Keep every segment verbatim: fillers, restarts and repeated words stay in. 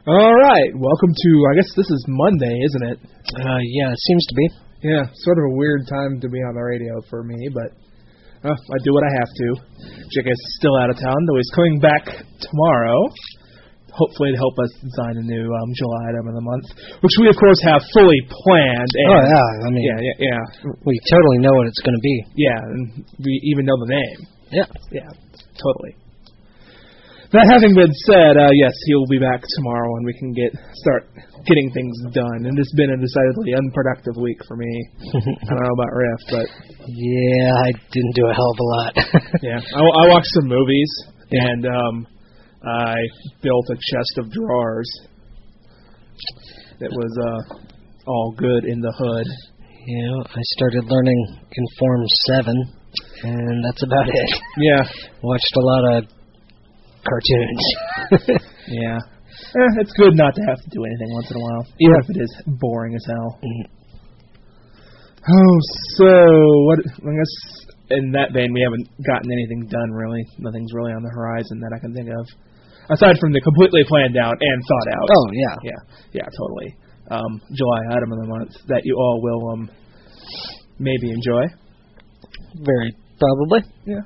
All right, welcome to, I guess this is Monday, isn't it? Uh, yeah, it seems to be. Yeah, sort of a weird time to be on the radio for me, but uh, I do what I have to. Jake is still out of town, though he's coming back tomorrow, hopefully to help us design a new um, July item of the month, which we, of course, have fully planned. And, oh, yeah, I mean, yeah, yeah, yeah. We totally know what it's going to be. Yeah, and we even know the name. Yeah. Yeah, totally. That having been said, uh, yes, he'll be back tomorrow and we can get start getting things done. And it's been a decidedly unproductive week for me. I don't know about Riff, but... Yeah, I didn't do a hell of a lot. yeah, I, I watched some movies, and um, I built a chest of drawers that was uh, all good in the hood. Yeah, I started learning Inform seven, and that's about it. Yeah. Watched a lot of... cartoons. yeah. Eh, it's good not to have to do anything once in a while. Yeah. Even if it is boring as hell. Mm. Oh, so, what? I guess in that vein, we haven't gotten anything done, really. Nothing's really on the horizon that I can think of. Aside from the completely planned out and thought out. Oh, yeah. Yeah, yeah, totally. Um, July item of the month that you all will um maybe enjoy. Very probably. Yeah.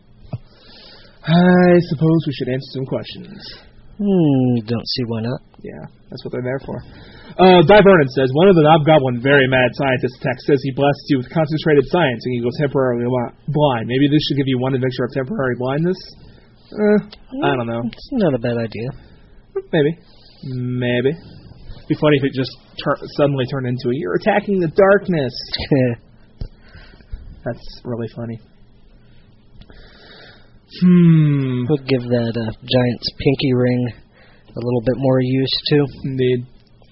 I suppose we should answer some questions. Hmm, don't see why not. Yeah, that's what they're there for. Uh, Di Vernon says, one of the Hobgoblin very mad scientist texts says he blesses you with concentrated science and you go temporarily blind. Maybe this should give you one adventure of temporary blindness? Uh, I don't know. It's not a bad idea. Maybe. Maybe. It'd be funny if it just tur- suddenly turned into a, you're attacking the darkness. That's really funny. Hmm. Would give that uh, Giant's pinky ring a little bit more use, too. Indeed.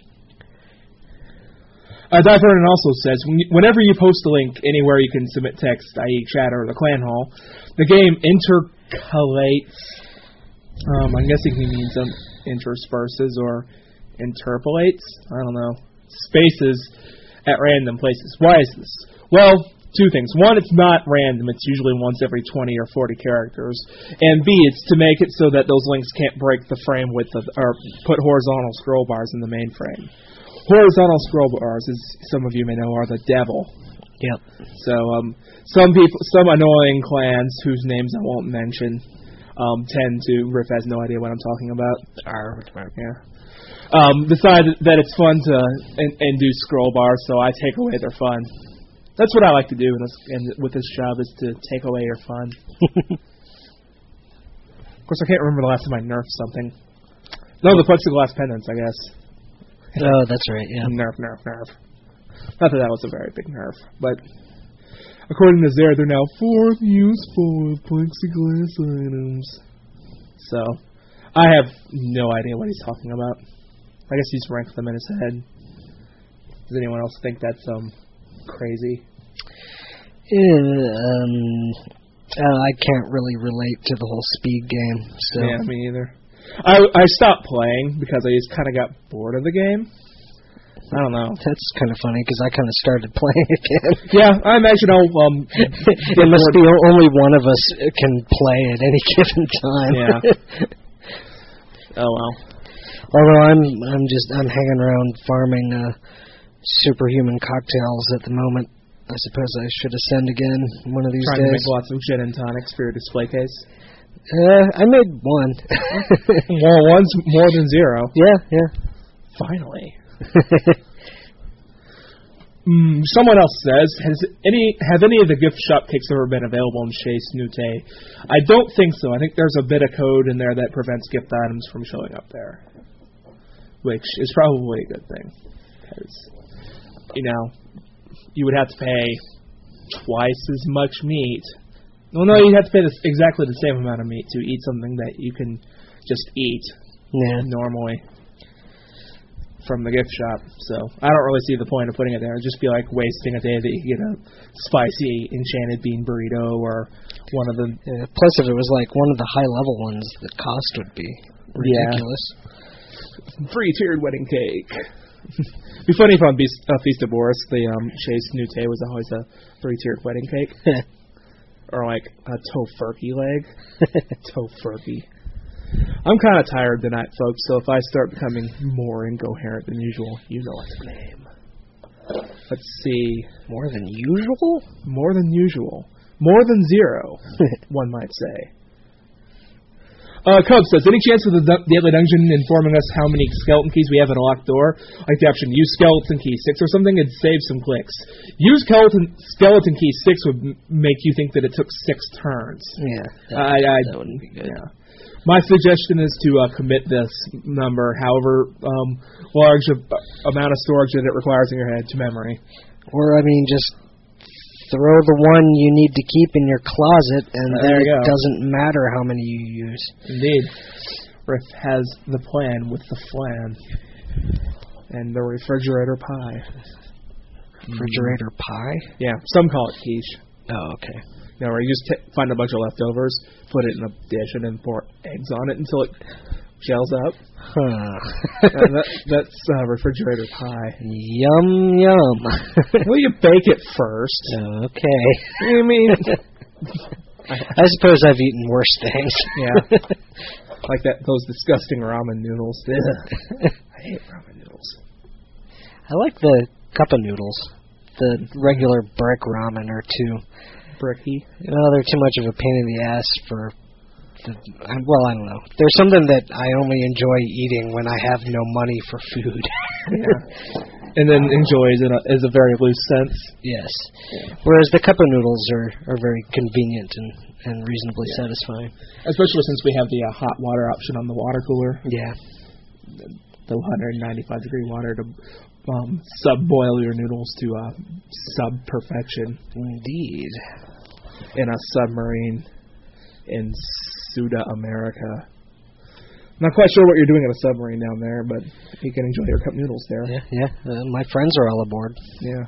Uh, Di Vernon also says, when you, whenever you post a link anywhere you can submit text, that is chat or the clan hall, the game intercalates, um, I'm guessing he means um, intersperses or interpolates, I don't know, spaces at random places. Why is this? Well, two things. One, it's not random. It's usually once every twenty or forty characters. And B, it's to make it so that those links can't break the frame width of, or put horizontal scroll bars in the main frame. Horizontal scroll bars, as some of you may know, are the devil. Yep. So um, some people, some annoying clans whose names I won't mention, um, tend to. Riff has no idea what I'm talking about. Arr, yeah. Um, decide that it's fun to and, and do scroll bars, so I take away their fun. That's what I like to do in this, in, with this job, is to take away your fun. Of course, I can't remember the last time I nerfed something. No, the plexiglass pendants, I guess. Oh, that's right, yeah. Nerf, nerf, nerf. Not that that was a very big nerf, but according to Zare, they're now fourth useful with plexiglass items. So, I have no idea what he's talking about. I guess he's ranked them in his head. Does anyone else think that's um crazy? Yeah, um, uh, I can't really relate to the whole speed game. So. Yeah, me either. I, I stopped playing because I just kind of got bored of the game. I don't know. That's kind of funny because I kind of started playing again. Yeah, I imagine I'll... Um, it must be only one of us can play at any given time. Yeah. Oh, well. Although I'm I'm just I'm hanging around farming uh, superhuman cocktails at the moment. I suppose I should ascend again one of these Trying days. Trying to make lots of gin and tonics for your display case? Uh, I made one. Well, one's more than zero. Yeah, yeah. Finally. mm, someone else says, has any have any of the gift shop cakes ever been available in Chez Nute? I don't think so. I think there's a bit of code in there that prevents gift items from showing up there, which is probably a good thing, because, you know, you would have to pay twice as much meat. Well, no, you'd have to pay this, exactly the same amount of meat to eat something that you can just eat yeah. normally from the gift shop. So I don't really see the point of putting it there. It'd just be like wasting a day that you get a spicy enchanted bean burrito or one of the... Yeah, plus, if it was like one of the high-level ones, the cost would be ridiculous. Yeah. Three-tiered wedding cake. It'd be funny if on Beast, uh, Feast of Boris, the um, Chez Nute was always a three-tiered wedding cake. Or like a tofurkey leg. Tofurkey. I'm kind of tired tonight, folks, so if I start becoming more incoherent than usual, you know what to blame. Let's see. More than usual? More than usual. More than zero, one might say. Uh, Cub says, any chance of the du- Daily Dungeon informing us how many skeleton keys we have in a locked door? Like the option, use skeleton key six or something, it'd save some clicks. Use skeleton, skeleton key six would m- make you think that it took six turns. Yeah, that, I, I, that wouldn't be good. Yeah. My suggestion is to uh, commit this number, however um, large of, uh, amount of storage that it requires in your head, to memory. Or, I mean, just throw the one you need to keep in your closet, and Uh, then there it you go. doesn't matter how many you use. Indeed. Riff has the plan with the flan. And the refrigerator pie. Refrigerator pie? Yeah, some call it quiche. Oh, okay. No, where you just t- find a bunch of leftovers, put it in a dish, and then pour eggs on it until it gels up. Huh. uh, that, that's uh, refrigerator pie. Yum, yum. Well, you bake it first. Okay. I mean, I suppose I've eaten worse things. Yeah. Like that, those disgusting ramen noodles. Ugh. I hate ramen noodles. I like the cup of noodles. The regular brick ramen are too... Bricky? Well, they're too much of a pain in the ass for... The, well, I don't know. There's something that I only enjoy eating when I have no money for food. Yeah. And then enjoys in a, is a very loose sense. Yes. Whereas the cup of noodles are, are very convenient and, and reasonably yeah. satisfying. Especially since we have the uh, hot water option on the water cooler. Yeah. The, the one hundred ninety-five degree water to um, sub-boil your noodles to uh, sub-perfection. Indeed. In a submarine in Suda America. Not quite sure what you're doing in a submarine down there, but you can enjoy your cup noodles there. Yeah, yeah. Uh, my friends are all aboard. Yeah.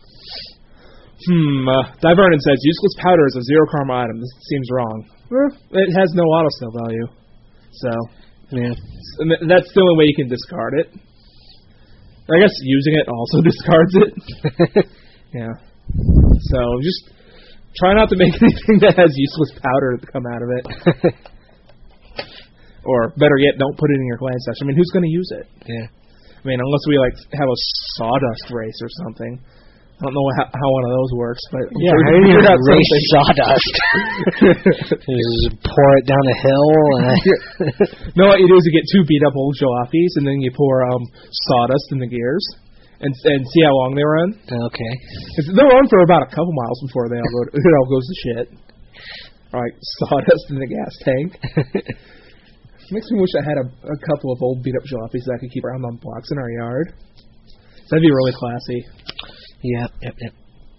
Hmm. Uh, Divernon says, useless powder is a zero karma item. This seems wrong. Eh, it has no auto sell value. So, yeah. And th- that's the only way you can discard it. I guess using it also discards it. Yeah. So, just try not to make anything that has useless powder come out of it. Or, better yet, don't put it in your clan stash. I mean, who's going to use it? Yeah. I mean, unless we, like, have a sawdust race or something. I don't know how, how one of those works, but... Yeah, how do you race sawdust? You just pour it down a hill? And no, what you do is you get two beat-up old jalopies, and then you pour um, sawdust in the gears, and and see how long they run. Okay. They'll run for about a couple miles before they all go to, it all goes to shit. Like sawdust in the gas tank. Makes me wish I had a, a couple of old beat-up jalopies that I could keep around on blocks in our yard. That'd be really classy. Yep, yep, yep.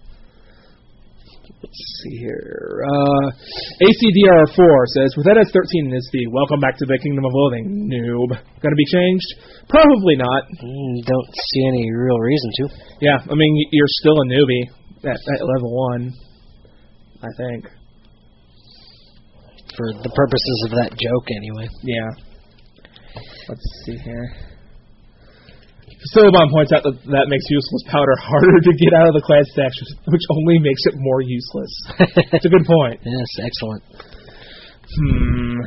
Let's see here. Uh, A C D R four says, with N S thirteen in his feed, welcome back to the Kingdom of Loathing, noob. Gonna be changed? Probably not. Mm, don't see any real reason to. Yeah, I mean, you're still a newbie at, at level one, I think. For the purposes of that joke, anyway. Yeah. Let's see here. Philibon points out that that makes useless powder harder to get out of the clan stash, which only makes it more useless. It's a good point. Yes, excellent. Hmm.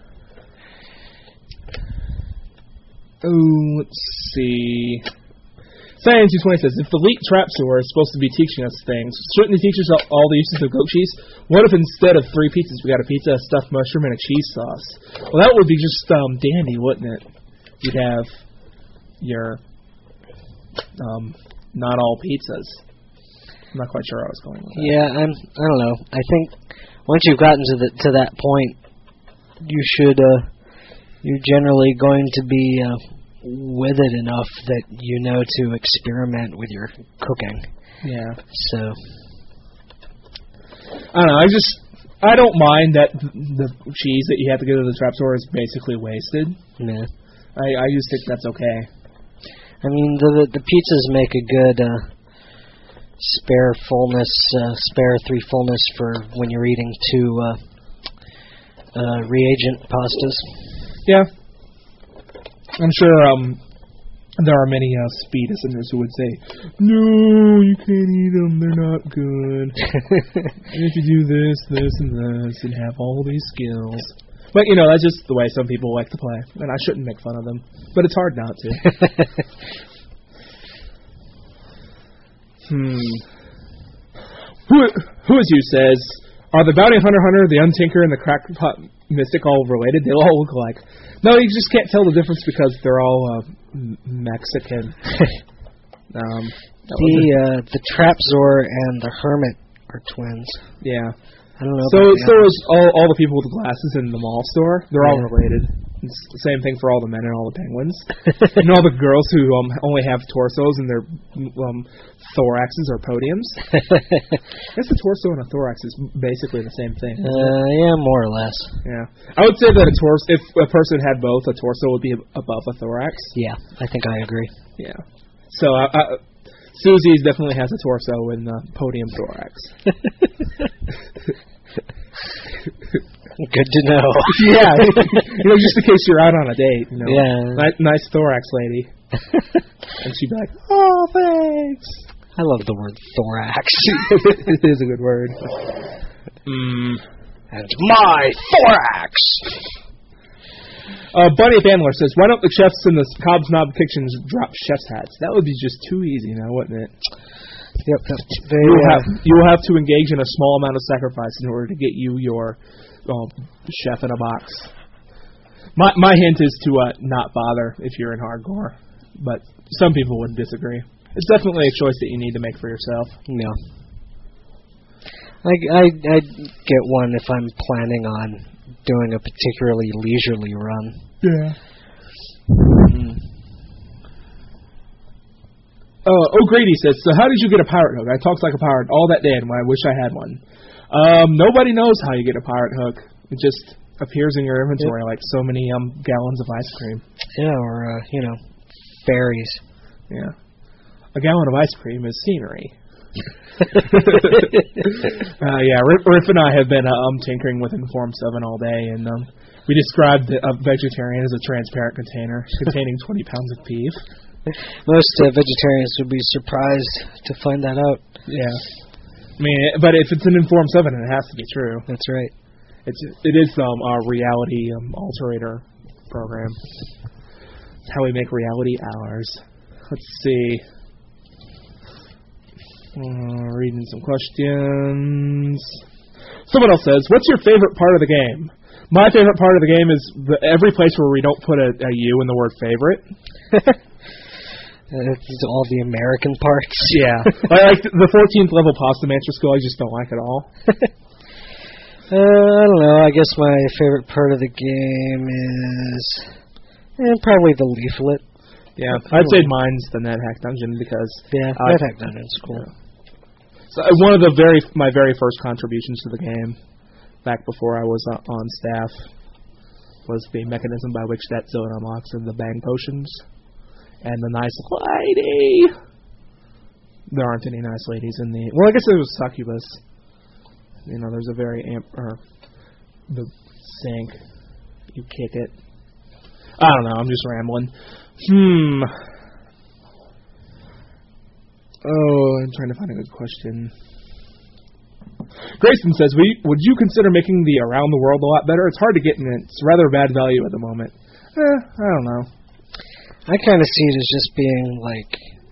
Oh, let's see. Science two twenty says, if the leak trap sewer is supposed to be teaching us things, shouldn't it teach us all the uses of goat cheese? What if instead of three pizzas, we got a pizza, a stuffed mushroom, and a cheese sauce? Well, that would be just um, dandy, wouldn't it? You'd have your um, not all pizzas. I'm not quite sure how I was going with that. Yeah, I'm, I don't know. I think once you've gotten to the to that point, you should. Uh, you're generally going to be uh, with it enough that you know to experiment with your cooking. Yeah. So I don't know. I just I don't mind that the cheese that you have to go to the trap store is basically wasted. Yeah. I I just think that's okay. I mean, the the, the pizzas make a good uh, spare fullness, uh, spare three fullness for when you're eating two uh, uh, reagent pastas. Yeah, I'm sure um, there are many uh, speed listeners who would say, "No, you can't eat them; they're not good. If you do this, this, and this, and have all these skills." But, you know, that's just the way some people like to play, and I shouldn't make fun of them. But it's hard not to. hmm. Who, who as you says, are the Bounty Hunter Hunter, the Untinker, and the Crackpot Mystic all related? They all look alike. No, you just can't tell the difference because they're all uh, m- Mexican. um, the uh, the Trapzor and the Hermit are twins. Yeah. I don't know. So so is all all the people with the glasses in the mall store. They're all Yeah. related. It's the same thing for all the men and all the penguins. And all the girls who um only have torsos and their um thoraxes or podiums. I guess a torso and a thorax is basically the same thing. Uh, yeah, more or less. Yeah, I would say that a torso, if a person had both, a torso would be above a thorax. Yeah, I think I agree. Yeah. So I, I, Susie's definitely has a torso and a podium thorax. Good to know. Yeah, you know, just in case you're out on a date, you know. Yeah. Ni- nice thorax lady. And she'd be like, "Oh, thanks." I love the word thorax. It is a good word. Mm. And my thorax. Uh, Bunny Bandler says, "Why don't the chefs in the Cobb's Knob Kitchens drop chef's hats? That would be just too easy, now, wouldn't it?" Yep. yep. They, You'll uh, have, you'll have to engage in a small amount of sacrifice in order to get you your um, chef in a box. My my hint is to uh, not bother if you're in hardcore, but some people would disagree. It's definitely a choice that you need to make for yourself. No. I, I, I get one if I'm planning on doing a particularly leisurely run. Yeah. Mm. Uh, O'Grady says, "So how did you get a pirate hook? I talked like a pirate all that day, and I wish I had one." Um, nobody knows how you get a pirate hook. It just appears in your inventory yep. like so many um gallons of ice cream. Yeah, or uh, you know, fairies. Yeah, a gallon of ice cream is scenery. uh, yeah, Riff, Riff and I have been uh, um tinkering with Inform seven all day, and um, we described a vegetarian as a transparent container containing twenty pounds of beef. Most uh, vegetarians would be surprised to find that out. Yeah. I mean, but if it's an Inform seven, it has to be true. That's right. It's it is um our reality um, alterator program. It's how we make reality ours. Let's see. Uh, reading some questions. Someone else says, "What's your favorite part of the game?" My favorite part of the game is the, every place where we don't put a, a U in the word favorite. It's all the American parts. Yeah. I like the fourteenth level pasta mantra skill. I just don't like at all. uh, I don't know. I guess my favorite part of the game is eh, probably the leaflet. Yeah, I'd say mine's the NetHack Dungeon because yeah, uh, NetHack Dungeon's cool. Yeah. So uh, one of the very my very first contributions to the game, back before I was uh, on staff, was the mechanism by which that zone unlocks and the bang potions. And the nice lady. There aren't any nice ladies in the... Well, I guess it was Succubus. You know, there's a very... amp or the sink. You kick it. I don't know, I'm just rambling. Hmm. Oh, I'm trying to find a good question. Grayson says, would you consider making the Around the World a lot better? It's hard to get, and it's rather bad value at the moment. Eh, I don't know. I kind of see it as just being, like,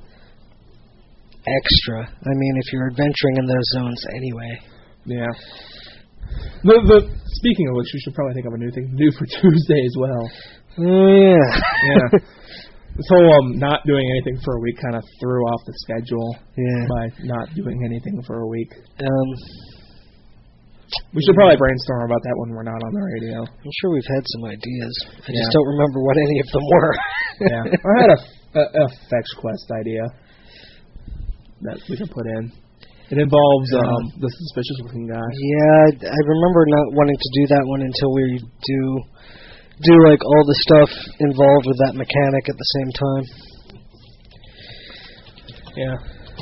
extra. I mean, if you're adventuring in those zones anyway. Yeah. The, the, speaking of which, you should probably think of a new thing to do for Tuesday as well. Oh, yeah. Yeah. This whole um, not doing anything for a week kind of threw off the schedule yeah. by not doing anything for a week. Um... We should probably brainstorm about that when we're not on the radio. I'm sure we've had some ideas. I yeah. just don't remember what any of them were. Yeah, I had a, a, a fetch quest idea that we could put in. It involves uh, um, the suspicious-looking guy. Yeah, I remember not wanting to do that one until we do do like all the stuff involved with that mechanic at the same time. Yeah.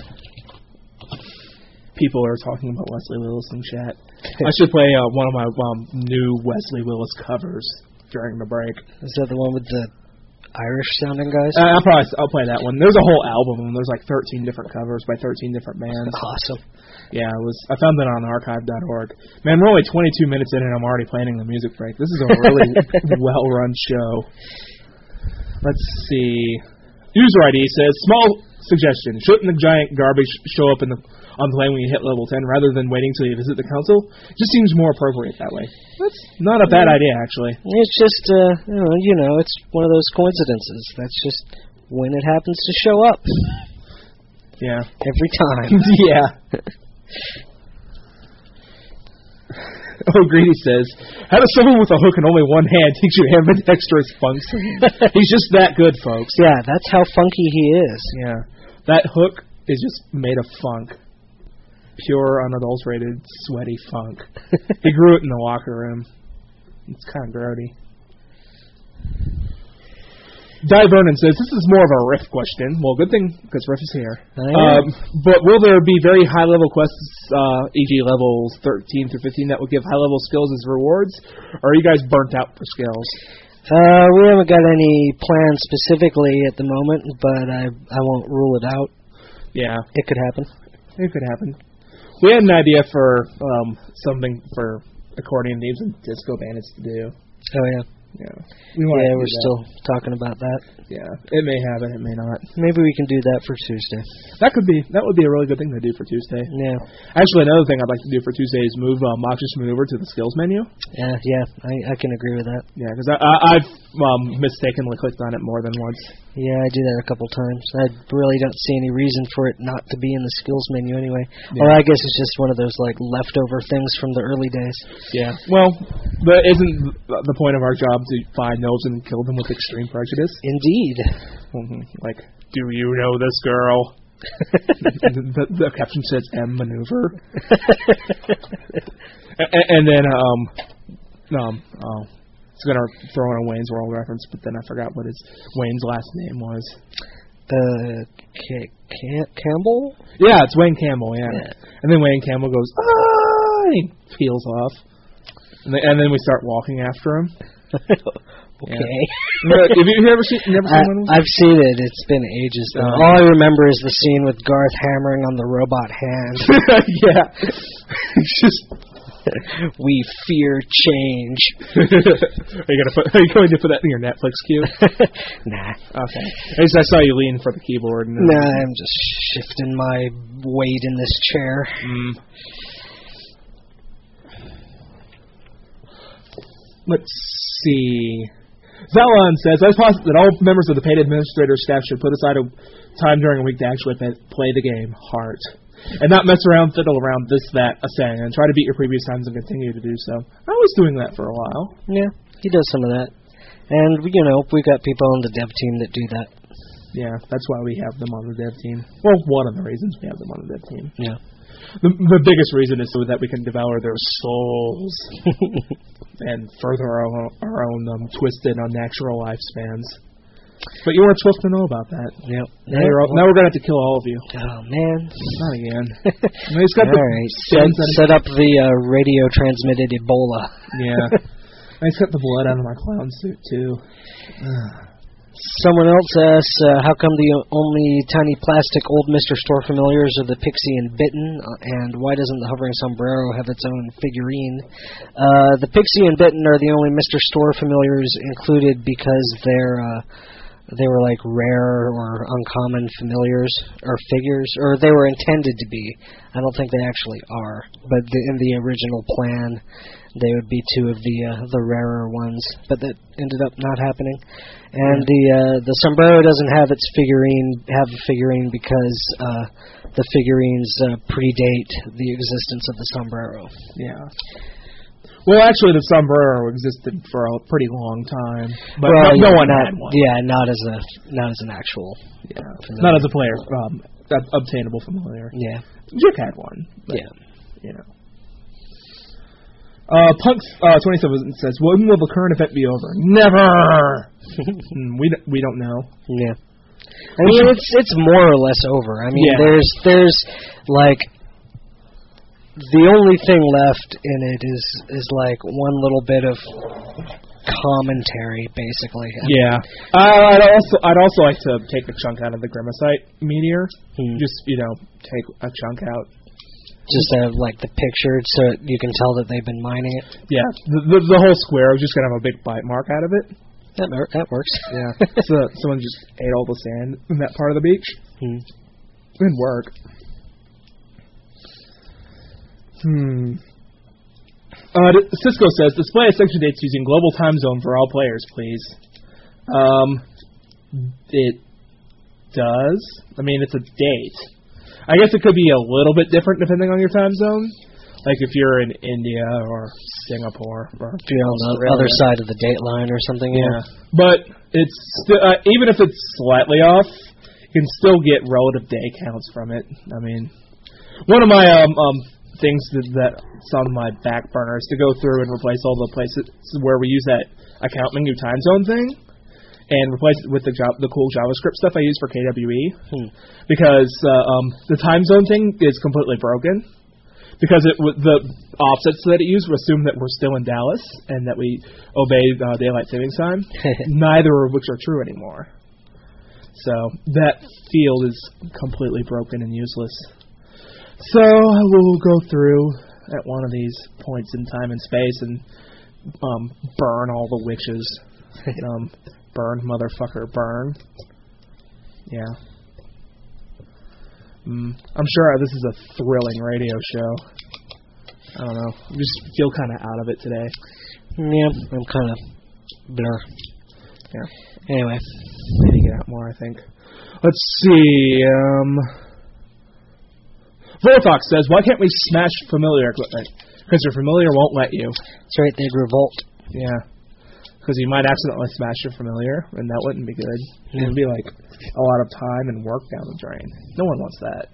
People are talking about Wesley Willis in chat. I should play uh, one of my um, new Wesley Willis covers during the break. Is that the one with the Irish-sounding guys? Uh, I'll probably I'll play that one. There's a whole album, and there's like thirteen different covers by thirteen different bands. Awesome. Yeah, it was. I found that on archive dot org. Man, we're only twenty-two minutes in, and I'm already planning the music break. This is a really well-run show. Let's see. User I D says, small suggestion. Shouldn't the giant garbage show up in the on the plane when you hit level ten rather than waiting till you visit the console? Just seems more appropriate that way. That's not a bad idea, actually. It's just, uh, you know, you know, it's one of those coincidences. That's just when it happens to show up. Yeah. Every time. Yeah. Oh, Greedy says, how does someone with a hook and only one hand teach you ambidextrous function? He's just that good, folks. Yeah, that's how funky he is. Yeah. That hook is just made of funk. Pure, unadulterated, sweaty funk. He grew it in the locker room. It's kind of grody. Di Vernon says, this is more of a Riff question. Well, good thing, because Riff is here. Um, but will there be very high-level quests, uh, for example levels thirteen through fifteen, that will give high-level skills as rewards? Or are you guys burnt out for skills? Uh, we haven't got any plans specifically at the moment, but I I won't rule it out. Yeah. It could happen. It could happen. We had an idea for um, something for accordion thieves and disco bandits to do. Oh, yeah. Yeah, we yeah, we're still talking about that. Yeah, it may happen, it may not. Maybe we can do that for Tuesday. That could be. That would be a really good thing to do for Tuesday. Yeah. Actually, another thing I'd like to do for Tuesday is move uh, Mox's Maneuver to the skills menu. Yeah, yeah, I, I can agree with that. Yeah, because I, I, I've um, mistakenly clicked on it more than once. Yeah, I do that a couple times. I really don't see any reason for it not to be in the skills menu anyway. Yeah. Or I guess it's just one of those like leftover things from the early days. Yeah. Well, but isn't the point of our job to find those and kill them with extreme prejudice? Indeed. Mm-hmm. Like, do you know this girl? the, the caption says M maneuver. and, and then um um oh. I was going to throw in a Wayne's World reference, but then I forgot what his Wayne's last name was. Uh, K- K- Campbell? Yeah, it's Wayne Campbell, yeah. yeah. And then Wayne Campbell goes, ah, and he peels off. And then, and then we start walking after him. Okay. Yeah. Have you ever seen, never seen one? I've seen it. It's been ages, though. Um, All I remember is the scene with Garth hammering on the robot hand. Yeah. It's just... We fear change. are you gonna put? Are you going to put that in your Netflix queue? Nah. Okay. I just I saw you lean for the keyboard. And nah, I'm just shifting my weight in this chair. Mm. Let's see. Zalon says, I posit that all members of the paid administrator staff should put aside a time during a week to actually play the game. Heart. And not mess around, fiddle around, this, that, a saying, and try to beat your previous times and continue to do so. I was doing that for a while. Yeah, he does some of that. And, you know, we got people on the dev team that do that. Yeah, that's why we have them on the dev team. Well, one of the reasons we have them on the dev team. Yeah. The, the biggest reason is so that we can devour their souls and further our own, our own um, twisted, unnatural lifespans. But you weren't supposed to know about that. Yep. Now, you're all, now we're going to have to kill all of you. Oh, man. Not again. I mean, he's got all the right. Set, set up the uh, radio-transmitted Ebola. Yeah. I he's got the blood out of my clown suit, too. Someone else asks, uh, how come the only tiny plastic old Mister Store familiars are the Pixie and Bitten, uh, and why doesn't the hovering sombrero have its own figurine? Uh, the Pixie and Bitten are the only Mister Store familiars included because they're... Uh, They were like rare or uncommon familiars or figures, or they were intended to be. I don't think they actually are, but the, in the original plan, they would be two of the uh, the rarer ones. But that ended up not happening. And yeah. the uh, the sombrero doesn't have its figurine have a figurine because uh, the figurines uh, predate the existence of the sombrero. Yeah. Well, actually, the sombrero existed for a pretty long time, but well, no, no yeah, one not, had one. Yeah, not as a not as an actual. Yeah, familiar. Not as a player, um, obtainable familiar. Yeah, Jick had one. But, yeah, you know. Uh, Punk uh, twenty-seven says, "When will the current event be over?" Never. we d- we don't know. Yeah, I mean it's it's more or less over. I mean yeah. there's there's like. The only thing left in it is is like one little bit of commentary, basically. Yeah. Uh, I'd also I'd also like to take a chunk out of the Grimmacite meteor. Hmm. Just, you know, take a chunk out. Just have, like, the picture so you can tell that they've been mining it? Yeah. The, the, the whole square was just going to have a big bite mark out of it. That, that works. Yeah. So someone just ate all the sand in that part of the beach. Hmm. Good work. Hmm. Uh, Cisco says, display ascension dates using global time zone for all players, please. Um, it does. I mean, it's a date. I guess it could be a little bit different depending on your time zone. Like if you're in India or Singapore or if you're on the other side of the date line or something. Yeah. Yeah. But it's st- uh, even if it's slightly off, you can still get relative day counts from it. I mean, one of my um, um things that, that's on my back burner is to go through and replace all the places where we use that account menu time zone thing, and replace it with the job, the cool JavaScript stuff I use for K W E, Hmm. because uh, um, the time zone thing is completely broken. Because it w- the offsets that it used assume that we're still in Dallas and that we obey uh, daylight savings time, neither of which are true anymore. So that field is completely broken and useless. So we'll go through at one of these points in time and space and um, burn all the witches. um, burn, motherfucker, burn. Yeah. Mm, I'm sure this is a thrilling radio show. I don't know. I just feel kind of out of it today. Yeah, I'm kind of blur. Yeah. Anyway. Need to get out more, I think. Let's see. Um, Vorfox says, why can't we smash familiar equipment? Because your familiar won't let you. That's right, they'd revolt. Yeah. Because you might accidentally smash your familiar, and that wouldn't be good. Yeah. It would be like a lot of time and work down the drain. No one wants that.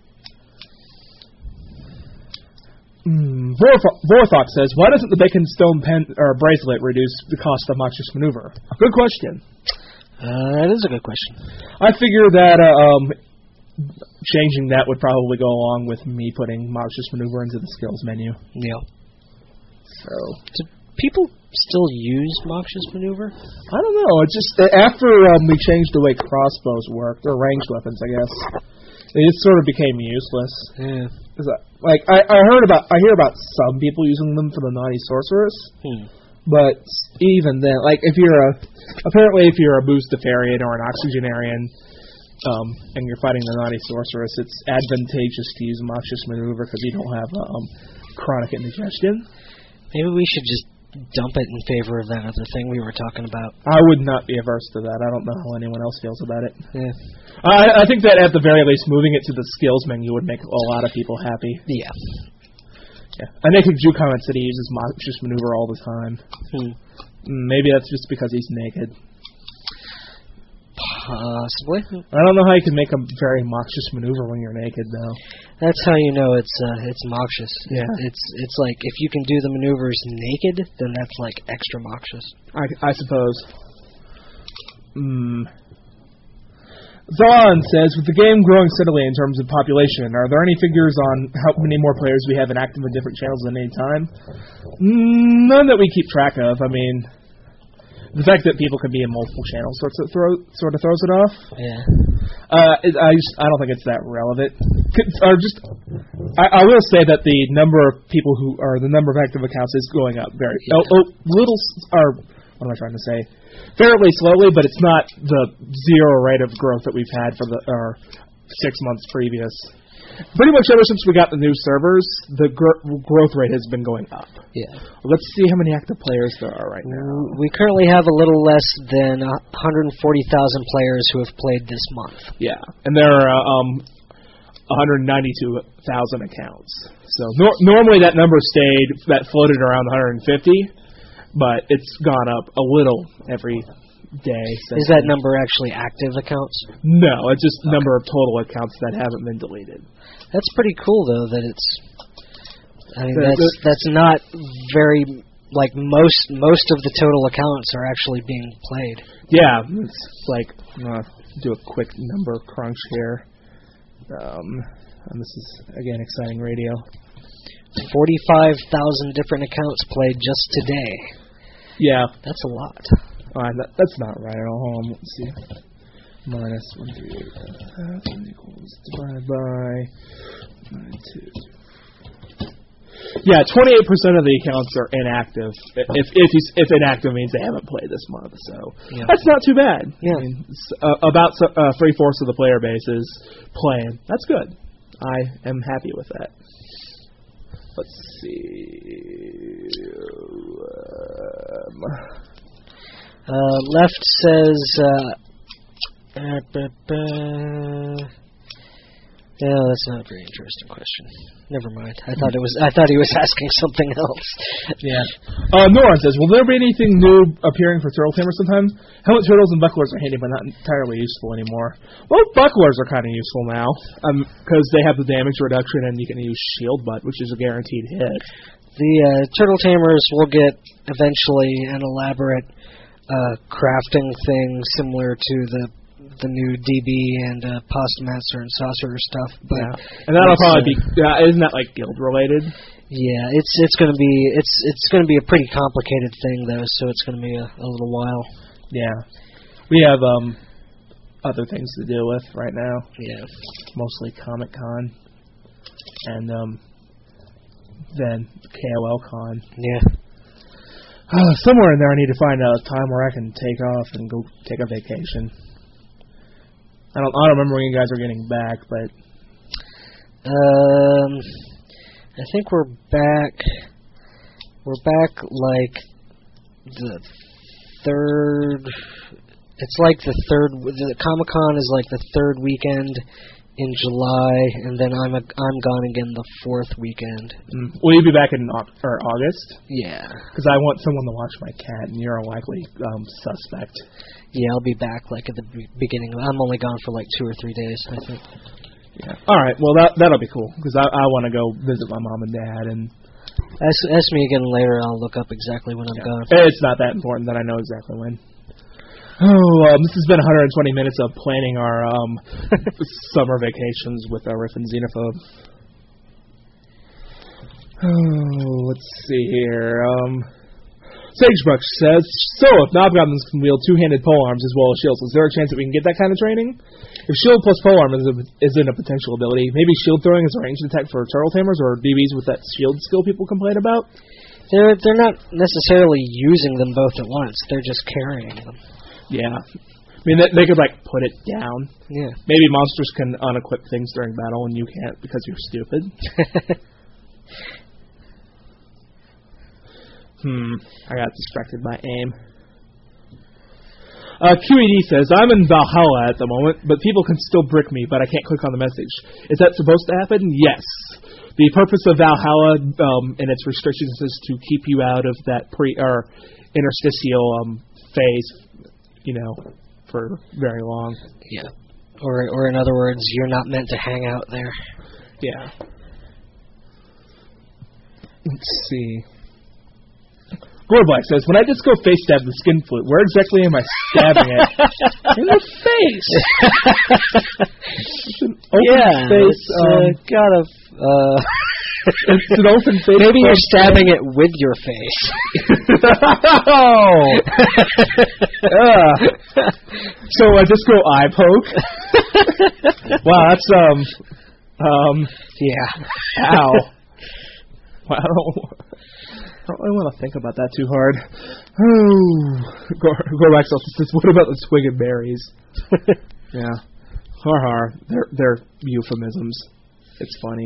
Mm. Vorf- Vorfox says, why doesn't the bacon stone pen or bracelet reduce the cost of Noxious Maneuver? Good question. Uh, that is a good question. I figure that uh, um, changing that would probably go along with me putting Noxious Maneuver into the skills menu. Yeah. So, Do people still use Noxious Maneuver? I don't know. It's just uh, after um, we changed the way crossbows worked, or ranged weapons, I guess, it sort of became useless. Yeah. I, like I, I heard about, I hear about some people using them for the naughty sorceress, Hmm. but even then, like if you're a, apparently if you're a Boostafarian or an Oxygenarian, um, and you're fighting the naughty sorceress, it's advantageous to use Noxious Maneuver because you don't have um, chronic indigestion. Maybe we should just dump it in favor of that other thing we were talking about. I would not be averse to that. I don't know how anyone else feels about it. Yeah. I, I think that at the very least, moving it to the skills menu would make a lot of people happy. Yeah. Yeah. I think Jew comments that he uses Noxious Maneuver all the time. Hmm. Maybe that's just because he's naked. Possibly. I don't know how you can make a very Noxious Maneuver when you're naked, though. That's how you know it's uh, it's Noxious. Yeah. It's it's like if you can do the maneuvers naked, then that's like extra Noxious. I, I suppose. Hmm. Zon says, with the game growing steadily in terms of population, are there any figures on how many more players we have in active in different channels at any time? Mm, none that we keep track of. I mean, the fact that people can be in multiple channels sorts of throw, sort of throws it off. Yeah. Uh, it, I just, I don't think it's that relevant. Or just, I, I will say that the number of people who, or the number of active accounts is going up very, Yeah. oh, oh, little, or what am I trying to say? Fairly slowly, but it's not the zero rate of growth that we've had for the, or six months previous. Pretty much ever since we got the new servers, the gr- growth rate has been going up. Yeah. Let's see how many active players there are right now. We currently have a little less than one hundred forty thousand players who have played this month. Yeah, and there are uh, um, one hundred ninety-two thousand accounts. So nor- normally that number stayed, that floated around one hundred fifty, but it's gone up a little every day. Is that number actually active accounts? No, it's just Okay. number of total accounts that haven't been deleted. That's pretty cool, though, that it's... I mean, The- that's the- that's not very... Like, most most of the total accounts are actually being played. Yeah, it's like, uh, do a quick number crunch here. Um, and this is, again, exciting radio. forty-five thousand different accounts played just today. Yeah. That's a lot. Uh, that, that's not right at all. Hold on, let's see. Minus one three eight thousand equals divided by nine two. Yeah, twenty-eight percent of the accounts are inactive. If if you, if inactive means they haven't played this month, so Yeah. that's not too bad. Yeah. I mean, it's, uh, about uh, three fourths of the player base is playing. That's good. I am happy with that. Let's see. Um, Uh, left says, uh, uh, bu- bu- yeah, that's not a very interesting question. Never mind. I thought it was. I thought he was asking something else. yeah. Uh, Noran says, will there be anything new appearing for Turtle Tamer sometime? Helmet turtles and bucklers are handy, but not entirely useful anymore. Well, bucklers are kind of useful now, because um, they have the damage reduction and you can use shield butt, which is a guaranteed hit. The uh, Turtle Tamers will get eventually an elaborate uh, crafting thing similar to the the new D B and uh, Postmaster and Sorcerer stuff, but yeah. And that'll probably be uh, isn't that like guild related? Yeah, it's it's gonna be it's it's gonna be a pretty complicated thing though, so it's gonna be a, a little while. Yeah, we have um other things to deal with right now. Yeah, mostly Comic Con and um then K O L Con. Yeah. Uh, somewhere in there, I need to find a time where I can take off and go take a vacation. I don't. I don't remember when you guys are getting back, but um, I think we're back. We're back like the third. It's like the third. The Comic Con is like the third weekend in July, and then I'm a, I'm gone again the fourth weekend. Mm. Will you be back in au- or August? Yeah. Because I want someone to watch my cat, and you're a likely um, suspect. Yeah, I'll be back like at the be- beginning. I'm only gone for like two or three days, I think. Yeah. All right. Well, that that'll be cool because I I want to go visit my mom and dad, and ask, ask me again later. I'll look up exactly when I'm yeah. gone. It's not that important that I know exactly when. Oh, um, this has been one hundred twenty minutes of planning our um, summer vacations with our Riff and Xenophobe. Oh, let's see here. Um, Sagebrush says, so if Knobgoblins can wield two-handed polearms as well as shields, is there a chance that we can get that kind of training? If shield plus polearm is a, isn't a potential ability, maybe shield throwing is a ranged attack for turtle tamers or D Bs with that shield skill people complain about? They're they're not necessarily using them both at once. They're just carrying them. Yeah. I mean, they, they could, like, put it down. Yeah. Maybe monsters can unequip things during battle and you can't because you're stupid. hmm. I got distracted by aim. Uh, Q E D says, I'm in Valhalla at the moment, but people can still brick me, but I can't click on the message. Is that supposed to happen? Yes. The purpose of Valhalla um, and its restrictions is to keep you out of that pre or interstitial um, phase, you know, for very long. Yeah. Or, or in other words, you're not meant to hang out there. Yeah. Let's see. Gorblack says, when I just go face stab the skin flute, where exactly am I stabbing it? In the face! It's an open yeah, face. It's, Um, uh, got a... Uh, it's an open face. maybe you're stabbing it with your face. Oh! uh, so I just go eye poke? Wow, that's, um... Um... Yeah. Ow. Wow, I don't... I don't really want to think about that too hard. Oh, Gorbax also says, what about the twig and berries? Yeah. Har har. They're, they're euphemisms. It's funny.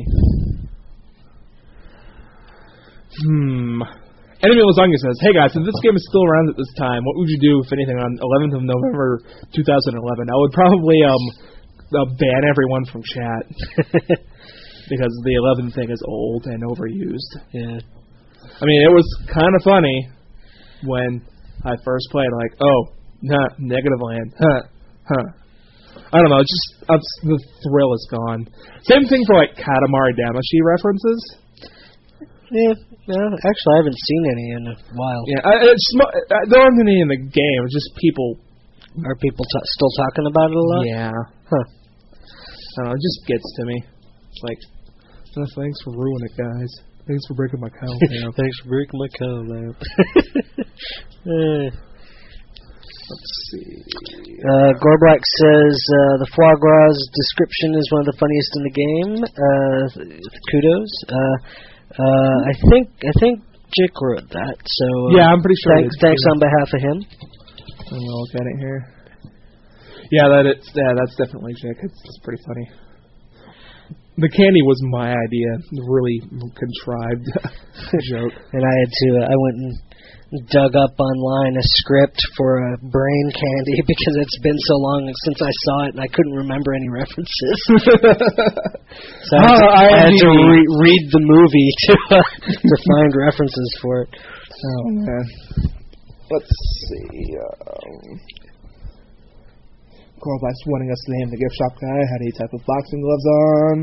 Hmm. Enemy Lasagna says, hey guys, if this game is still around at this time, what would you do, if anything, on eleventh of November twenty eleven? I would probably um uh, ban everyone from chat. Because the eleven thing is old and overused. Yeah. I mean, it was kind of funny when I first played, like, oh, nah, negative land, huh, huh. I don't know, it's just, it's, the thrill is gone. Same thing for, like, Katamari Damacy references. Yeah, no, actually, I haven't seen any in a while. Yeah, I, it's, there aren't any in the game, it's just people... Are people t- still talking about it a lot? Yeah. Huh. I don't know, it just gets to me. It's like, oh, thanks for ruining it, guys. Thanks for breaking my cow lamp. Thanks for breaking my cow lamp. uh, Let's see. uh, Gorblack says uh, the foie gras description is one of the funniest in the game. Uh, kudos. Uh, uh, I think I think Jick wrote that. So uh, yeah, I'm pretty sure. Thanks, thanks on behalf of him. I'm gonna look at it here. Yeah, that it's yeah, that's definitely Jick. It's, it's pretty funny. The candy was my idea. Really contrived joke. And I had to. Uh, I went and dug up online a script for a brain candy because it's been so long since I saw it and I couldn't remember any references. So I had to, oh, I had to re- read the movie to uh, to find references for it. Oh man. Let's see. Um, Gorblack's wanting us to name the gift shop guy. Had any type of boxing gloves on.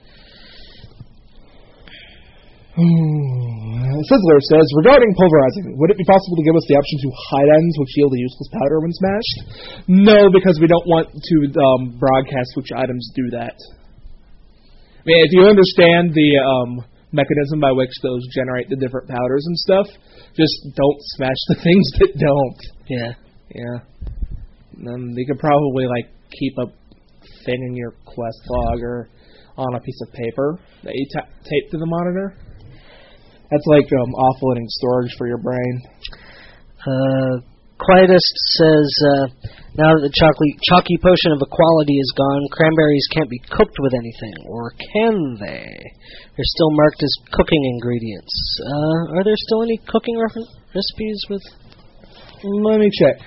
Sizzler says, regarding pulverizing, would it be possible to give us the option to hide items which yield a useless powder when smashed? No, because we don't want to um, broadcast which items do that. I mean, if you understand the um, mechanism by which those generate the different powders and stuff, just don't smash the things that don't. Yeah. Yeah. And you could probably, like, keep a thing in your quest log or on a piece of paper that you ta- tape to the monitor. That's like um, offloading storage for your brain. Uh, Quietus says, uh, now that the chalky, chalky potion of equality is gone, cranberries can't be cooked with anything. Or can they? They're still marked as cooking ingredients. Uh, are there still any cooking re- recipes with... Let me check.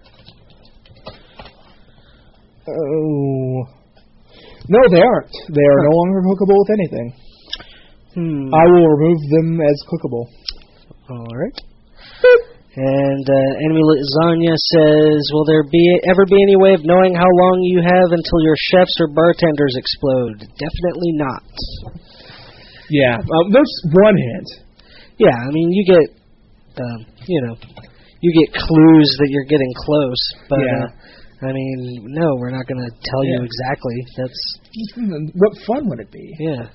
Oh. No, they aren't. They are no longer cookable with anything. Hmm. I will remove them as cookable. All right. And uh, Enemy Lasagna says, will there be ever be any way of knowing how long you have until your chefs or bartenders explode? Definitely not. Yeah, um, there's one hint. Yeah, I mean, you get, um, you know, you get clues that you're getting close, but yeah. uh, I mean, no, we're not going to tell yeah. you exactly. That's what fun would it be? Yeah.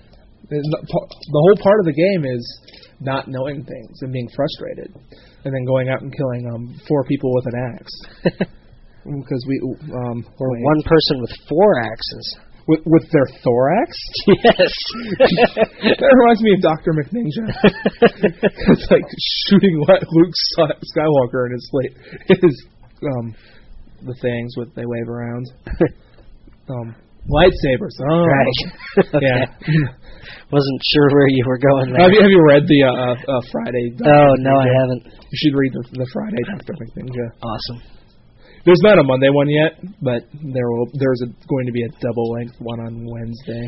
The whole part of the game is not knowing things and being frustrated, and then going out and killing um, four people with an axe. Because we, um, or wait. one person with four axes. With, with their thorax? Yes. That reminds me of Doctor McNinja. It's like shooting Luke Skywalker in his slate. His um, the things with they wave around. um, lightsabers. Oh, right. Okay. Yeah. Wasn't sure where you were going there. Have you, have you read the uh, uh, Friday? Doctor Oh no, McNinja? I haven't. You should read the, the Friday Doctor McNinja. Awesome. There's not a Monday one yet, but there will. There's a, going to be a double length one on Wednesday.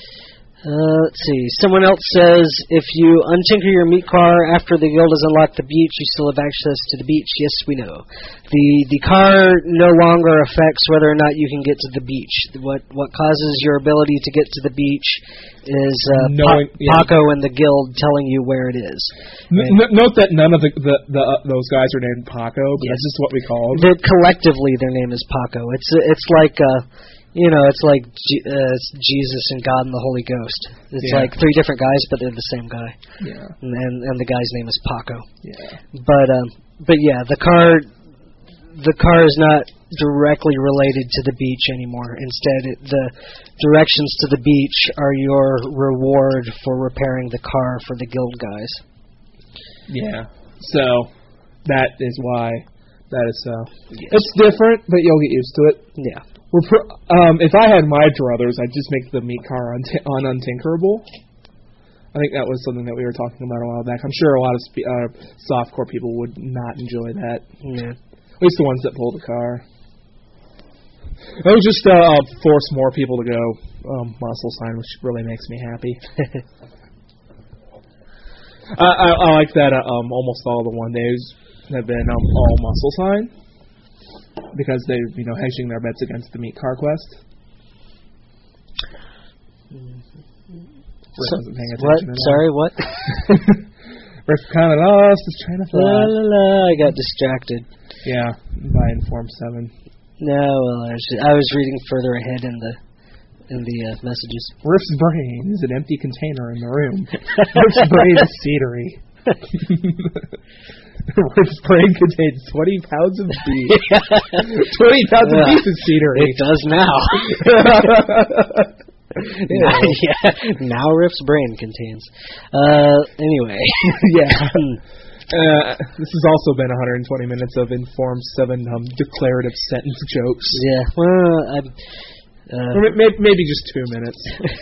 Uh, let's see. Someone else says, if you untinker your meat car after the guild has unlocked the beach, you still have access to the beach. Yes, we know. The the car no longer affects whether or not you can get to the beach. What what causes your ability to get to the beach is uh, Knowing, pa- yeah. Paco and the guild telling you where it is. N- n- note that none of the, the, the uh, those guys are named Paco, but Yes. that's just what we call them. That collectively, their name is Paco. It's it's like. Uh, You know, it's like G- uh, it's Jesus and God and the Holy Ghost. It's Yeah. like three different guys, but they're the same guy. Yeah. And and, and the guy's name is Paco. Yeah. But um, but yeah, the car, the car is not directly related to the beach anymore. Instead, it, the directions to the beach are your reward for repairing the car for the guild guys. Yeah. So that is why that is so. Yes. It's different, but you'll get used to it. Yeah. We're pr- um, if I had my druthers, I'd just make the meat car un- on untinkerable. I think that was something that we were talking about a while back. I'm sure a lot of spe- uh, softcore people would not enjoy that. Yeah. At least the ones that pull the car. It would just uh, force more people to go um, muscle sign, which really makes me happy. I, I, I like that uh, um, almost all the one days have been um, all muscle sign. Because they're, you know, hedging their bets against the meat car quest. So, wasn't paying what? attention Sorry, what? Rick's kind of lost his train of La thought. la la! I got distracted. Yeah, by Inform seven. No, well, I was, I was reading further ahead in the in the uh, messages. Riff's brain is an empty container in the room. Riff's brain is cedary. Riff's brain contains twenty pounds of beef. twenty pounds of beef is cedary. It does now. Yeah. yeah. Now Riff's brain contains. Uh, anyway. Yeah. Uh, this has also been one hundred twenty minutes of informed seven um, declarative sentence jokes. Yeah. Well, I'm, uh, or maybe, maybe just two minutes.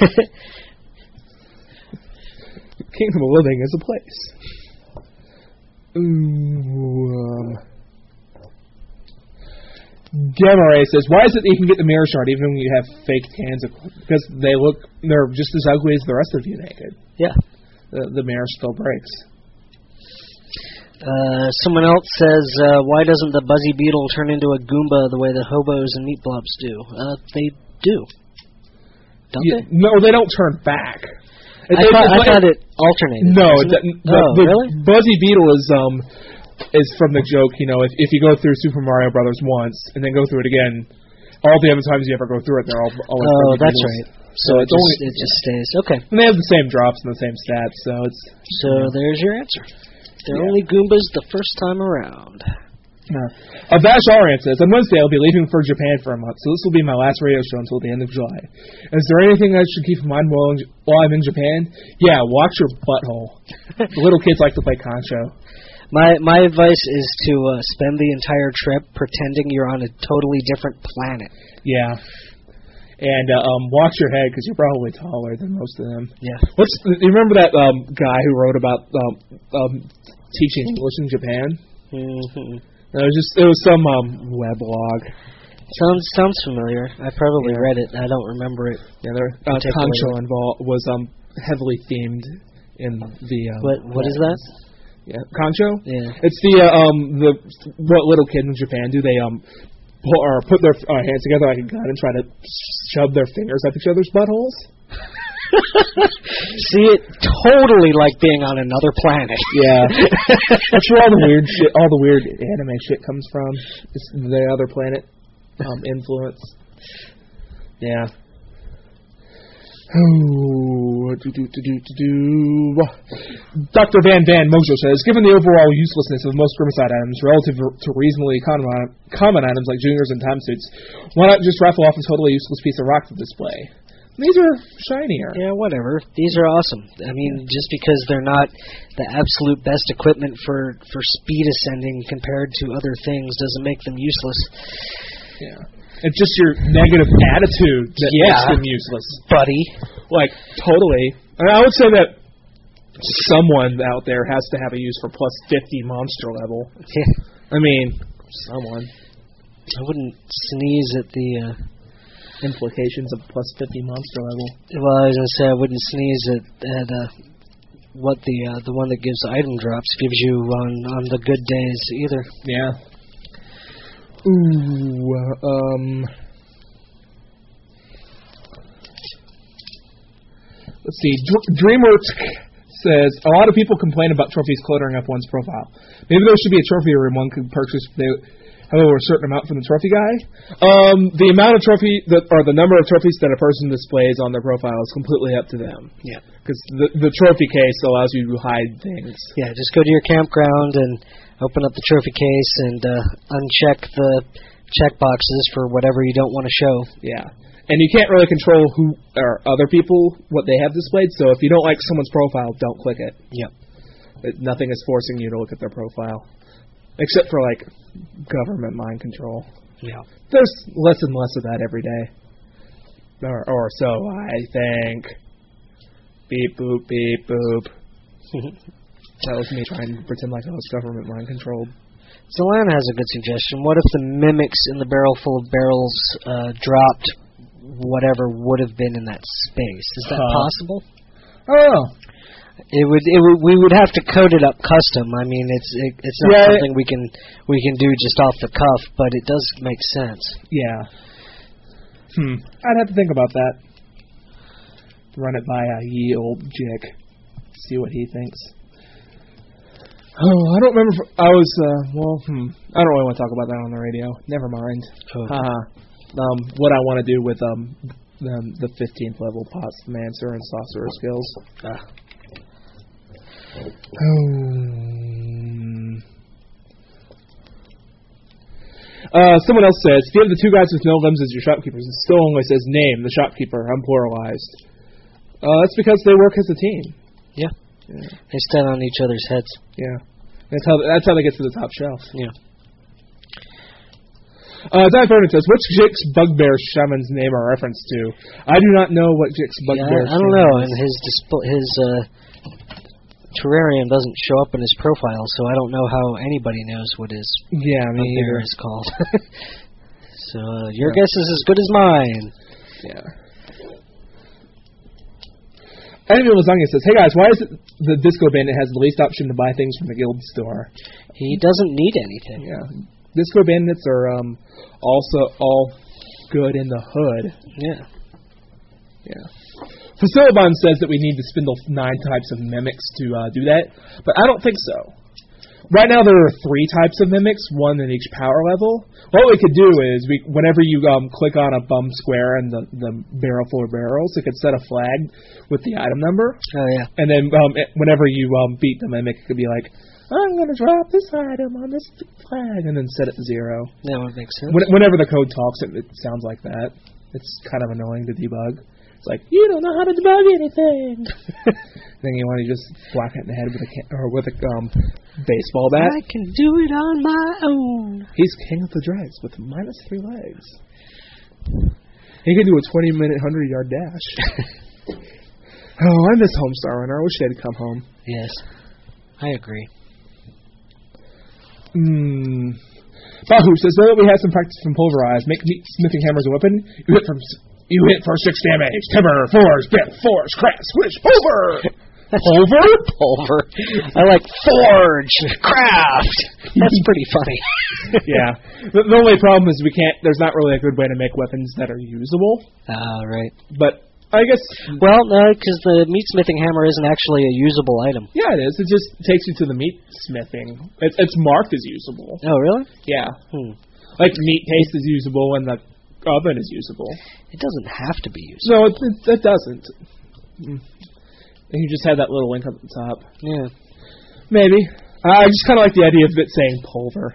Kingdom of Living is a place. Ooh, um. Gamma Ray says, why is it that you can get the mirror shard even when you have fake tans? Because they look, they're just as ugly as the rest of you naked. Yeah. The, the mirror still breaks. Uh, someone else says, uh, why doesn't the Buzzy Beetle turn into a Goomba the way the hobos and meat blobs do? Uh, they do. Don't Yeah, they? no, they don't turn back. It, I, it, thought, I like, thought it alternated. No, it it? doesn't. The, Oh, the really? Buzzy Beetle is um is from the joke. You know, if if you go through Super Mario Brothers once and then go through it again, all the other times you ever go through it, they're all always Oh, Buzzy that's Beetles. right. So, So it it's just, only it just stays. Okay. and they have the same drops and the same stats. So it's So there's your answer. They're Yeah. only Goombas the first time around. Uh, Bash Arian says, on Wednesday I'll be leaving for Japan for a month, so this will be my last radio show until the end of July. Is there anything I should keep in mind while, in, while I'm in Japan? Yeah, watch your butthole. The little kids like to play Concho. My my advice is to uh, spend the entire trip pretending you're on a totally different planet. Yeah. And uh, um, watch your head, because you're probably taller than most of them. Yeah. What's you remember that um, guy who wrote about um, um, teaching English in Japan? Mm-hmm. It was just it was some um, weblog. Sounds sounds familiar. I probably Yeah. read it. I don't remember it. Yeah, there uh, Concho involved was um heavily themed in the. Um, What what is that? Yeah, Concho. Yeah. It's the uh, um the what little kids in Japan do. They um pull, or put their uh, hands together like a gun and try to shove their fingers up each other's buttholes. See, it totally like being on another planet. Yeah, that's where all the weird shit, all the weird anime shit comes from. It's the other planet um, influence. Yeah. Oh, do, do, do, do, do, do. Doctor Van Van Mojo says, given the overall uselessness of most Grimacide items relative to reasonably common, common items like juniors and time suits, why not just raffle off a totally useless piece of rock to display? These are shinier. Yeah, whatever. These are awesome. I mean, just because they're not the absolute best equipment for, for speed ascending compared to other things doesn't make them useless. Yeah. It's just your negative attitude that Yeah. makes them useless. Buddy. Like, totally. And I would say that someone out there has to have a use for plus fifty monster level. Yeah. I mean, someone. I wouldn't sneeze at the... Uh, implications of plus fifty monster level. well, I was going to say I wouldn't sneeze at, at uh, what the uh, the one that gives item drops gives you on, on the good days either. Yeah. Ooh, uh, um... Let's see. Dr- DreamWorks says, a lot of people complain about trophies cluttering up one's profile. Maybe there should be a trophy room one could purchase if they... however, a certain amount from the trophy guy. Um, the amount of trophy, that, or the number of trophies that a person displays on their profile is completely up to them. Yeah. Because the, the trophy case allows you to hide things. Yeah, just go to your campground and open up the trophy case and uh, uncheck the check boxes for whatever you don't want to show. Yeah. And you can't really control who or other people, what they have displayed, so if you don't like someone's profile, don't click it. Yep. It nothing is forcing you to look at their profile. Except for, like, government mind control. Yeah. There's less and less of that every day. Or, or so I think. Beep, boop, beep, boop. That was me trying to pretend like I was government mind controlled. Zalana has a good suggestion. What if the mimics in the barrel full of barrels uh, dropped whatever would have been in that space? Is that Huh. possible? Oh. It would. It would. We would have to code it up custom. I mean, it's it, it's not Yeah, something we can we can do just off the cuff, but it does make sense. Yeah. Hmm. I'd have to think about that. Run it by a ye old Jick. See what he thinks. Oh, I don't remember. If I was, uh, well, hmm. I don't really want to talk about that on the radio. Never mind. Oh. Haha. um, what I want to do with um, um, the fifteenth level Mancer and Sorcerer skills. Ah. Um, uh, someone else says, if you have the two guys with no limbs as your shopkeepers, it still only says name, the shopkeeper, unpluralized. Uh, that's because they work as a team. Yeah. yeah. They stand on each other's heads. Yeah. That's how that's how they get to the top shelf. Yeah. Uh, Dive Vernon says, what's Jix Bugbear Shaman's name a reference to? I do not know what Jix Bugbear yeah, I, I don't know, and his disp- his uh, terrarium doesn't show up in his profile, so I don't know how anybody knows what his yeah, bugbear is called. So uh, your yeah. guess is as good as mine. Yeah. Enemy Lasagna says, hey guys, why is it the Disco Bandit has the least option to buy things from the guild store? He doesn't need anything. Yeah. Disco Bandits are um, also all good in the hood. Yeah. Yeah. Facilibon says that we need to spindle nine types of mimics to uh, do that, but I don't think so. Right now there are three types of mimics, one in each power level. What we could do is, we, whenever you um, click on a bum square and the, the barrel full of barrels, it could set a flag with the item number. Oh, yeah. And then um, it, whenever you um, beat the mimic, it could be like, I'm going to drop this item on this flag, and then set it to zero. That would make sense. When, whenever the code talks, it, it sounds like that. It's kind of annoying to debug. It's like, you don't know how to debug anything. Then you want to just whack it in the head with a can- or with a um, baseball bat. I can do it on my own. He's king of the dregs with minus three legs. He can do a twenty-minute, hundred-yard dash. Oh, I miss Homestar Runner. I wish he had come home. Yes, I agree. Hmm. Bahu says, now that we have some practice from Pulverize, make neat smithing hammers a weapon. You hit from you hit for six damage. Timber, forge, bit, forge, crack, squish, pulver. Pulver? Pulver. I like forge, craft. That's pretty funny. Yeah. The, the only problem is we can't. There's not really a good way to make weapons that are usable. Ah, uh, right. But I guess. Well, no, because the meatsmithing hammer isn't actually a usable item. Yeah, it is. It just takes you to the meat smithing. It's, it's marked as usable. Oh, really? Yeah. Hmm. Like meat taste is usable and the oven is usable. It doesn't have to be usable. No, it, it, it doesn't. Mm. And you just have that little link at the top. Yeah. Maybe. Uh, I just kind of like the idea of it saying pulver.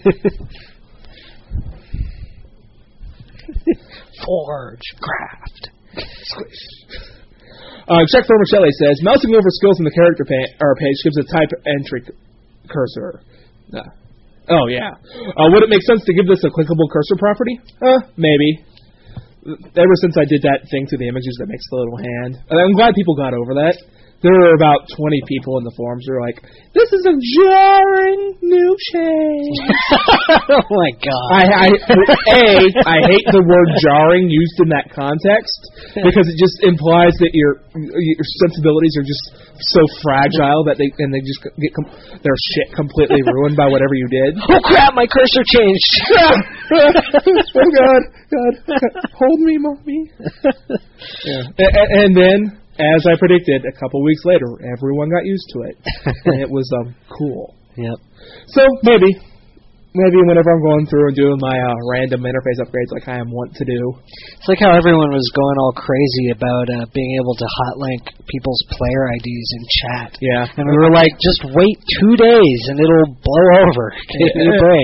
Forge, craft. Squish. Uh, Check for Michele says, mousing over skills in the character pa- or page gives a type entry c- cursor. Uh, oh, yeah. Uh, would it make sense to give this a clickable cursor property? Uh, maybe. Ever since I did that thing to the images that makes the little hand. I'm glad people got over that. There were about twenty people in the forums who were like, this is a jarring new change. Oh, my God. I, I, A, I hate the word jarring used in that context because it just implies that your your sensibilities are just so fragile that they and they just get com- their shit completely ruined by whatever you did. Oh, crap, my cursor changed. Oh, God, God, hold me, mommy. Yeah. And, and then, as I predicted, a couple weeks later, everyone got used to it, and it was um cool. Yep. So maybe, maybe whenever I'm going through and doing my uh, random interface upgrades like I am wont to do. It's like how everyone was going all crazy about uh, being able to hotlink people's player I Ds in chat. Yeah. And we were like, just wait two days and it'll blow over. Give me a break.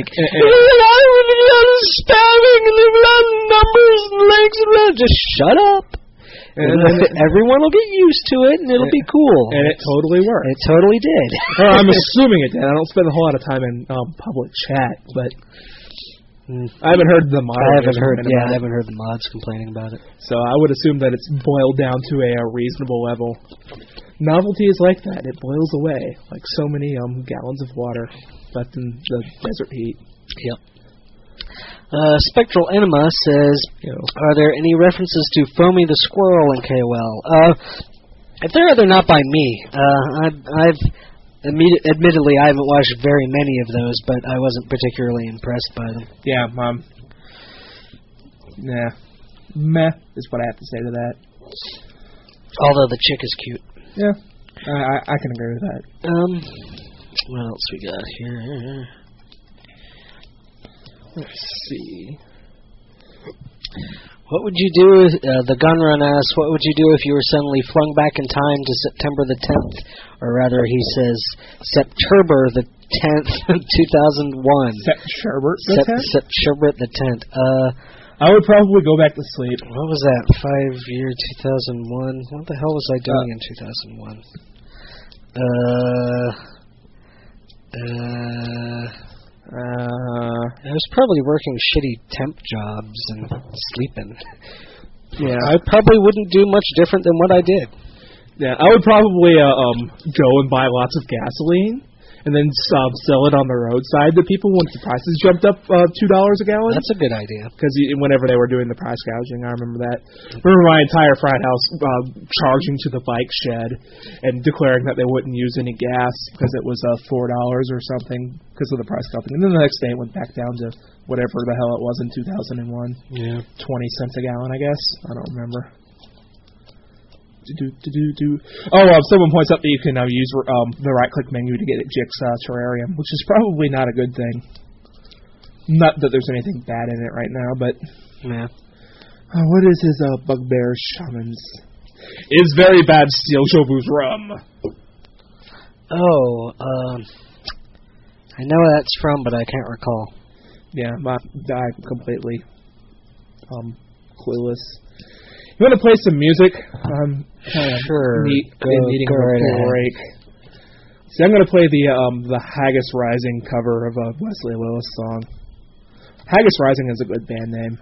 Spamming and numbers and links and just shut up. And then everyone will get used to it, and it'll be cool. And it totally worked. It totally did. Well, I'm assuming it did. I don't spend a whole lot of time in um, public chat, but mm. I haven't heard the mods. I haven't heard. Yeah, I haven't heard the mods complaining about it. So I would assume that it's boiled down to a, a reasonable level. Novelty is like that; it boils away like so many um gallons of water left in the desert heat. Yep. Uh, Spectral Enema says, Yo. Are there any references to Foamy the Squirrel in K O L? Uh, if there are, they're not by me. Uh, I've, I've imme- admittedly, I haven't watched very many of those, but I wasn't particularly impressed by them. Yeah, Mom. Nah. Meh is what I have to say to that. Although the chick is cute. Yeah, I, I can agree with that. Um, what else we got here? Let's see. What would you do, if, uh, the gun run asks, what would you do if you were suddenly flung back in time to September the tenth? Or rather, he says, September the tenth, two thousand one. September the tenth? September the tenth. Uh, I would probably go back to sleep. What was that, five-year two thousand one? What the hell was I doing uh, in two thousand one? Uh, uh, uh, I was probably working shitty temp jobs and sleeping. Yeah, I probably wouldn't do much different than what I did. Yeah, I would probably uh, um go and buy lots of gasoline and then uh, sell it on the roadside to people once the prices jumped up uh, two dollars a gallon. That's a good idea. Because whenever they were doing the price gouging, I remember that. I remember my entire frat house uh, charging to the bike shed and declaring that they wouldn't use any gas because it was uh, four dollars or something because of the price gouging. And then the next day it went back down to whatever the hell it was in two thousand one. Yeah. twenty cents a gallon, I guess. I don't remember. Do, do, do, do. Oh, uh, someone points out that you can uh, use um, the right-click menu to get at Jigsaw Terrarium, which is probably not a good thing. Not that there's anything bad in it right now, but... Yeah. Uh, what is his uh, bugbear shamans? Is very bad steal Jovu's rum. Oh, um... I know where that's from, but I can't recall. Yeah, my, I'm completely um, clueless. You want to play some music? Um, sure. Need, go, needing go a right break. See, I'm going to play the um, the Haggis Rising cover of a Wesley Lewis song. Haggis Rising is a good band name.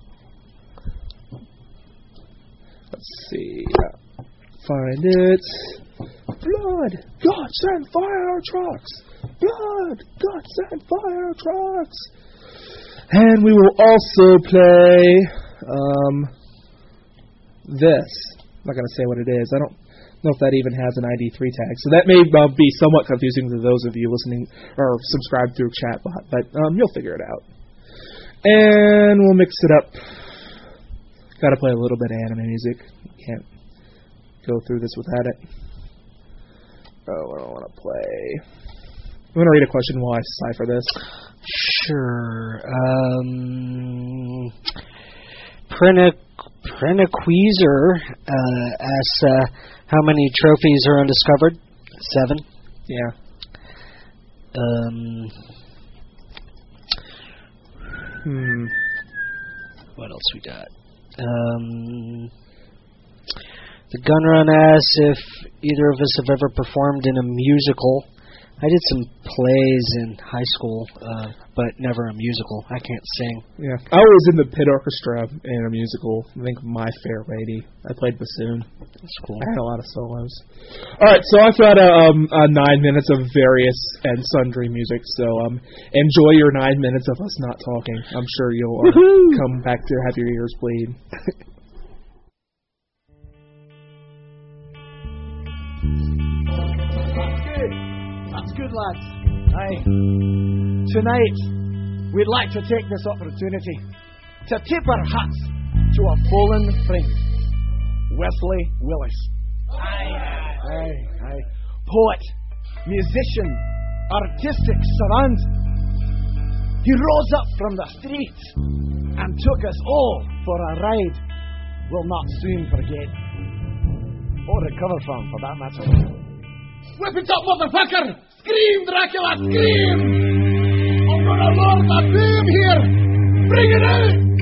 Let's see. Find it. Blood, guts, and fire trucks. Blood, guts, and fire trucks. And we will also play... Um, This. I'm not going to say what it is. I don't know if that even has an I D three tag. So that may uh, be somewhat confusing to those of you listening or subscribed through Chatbot, but um, you'll figure it out. And we'll mix it up. Got to play a little bit of anime music. Can't go through this without it. Oh, what do I want to play? I'm going to read a question while I cipher this. Sure. Um, Prina Prenequeezer uh, asks uh, how many trophies are undiscovered? Seven. Yeah. Um. Hmm. What else we got? Um. The Gunrun asks if either of us have ever performed in a musical. I did some plays in high school, uh, but never a musical. I can't sing. Yeah, I was in the pit orchestra in a musical. I think My Fair Lady. I played bassoon. That's cool. I had a lot of solos. All right, so I've got a, um, a nine minutes of various and sundry music. So um, enjoy your nine minutes of us not talking. I'm sure you'll uh, come back to have your ears bleed. That's good, lads. Aye. Tonight, we'd like to take this opportunity to tip our hats to a fallen friend, Wesley Willis. Aye. Aye, aye. Poet, musician, artistic savant. He rose up from the streets and took us all for a ride we'll not soon forget. Or recover from, for that matter. Whip it up, motherfucker! Scream, Dracula, scream! I'm gonna load the beam here! Bring it in!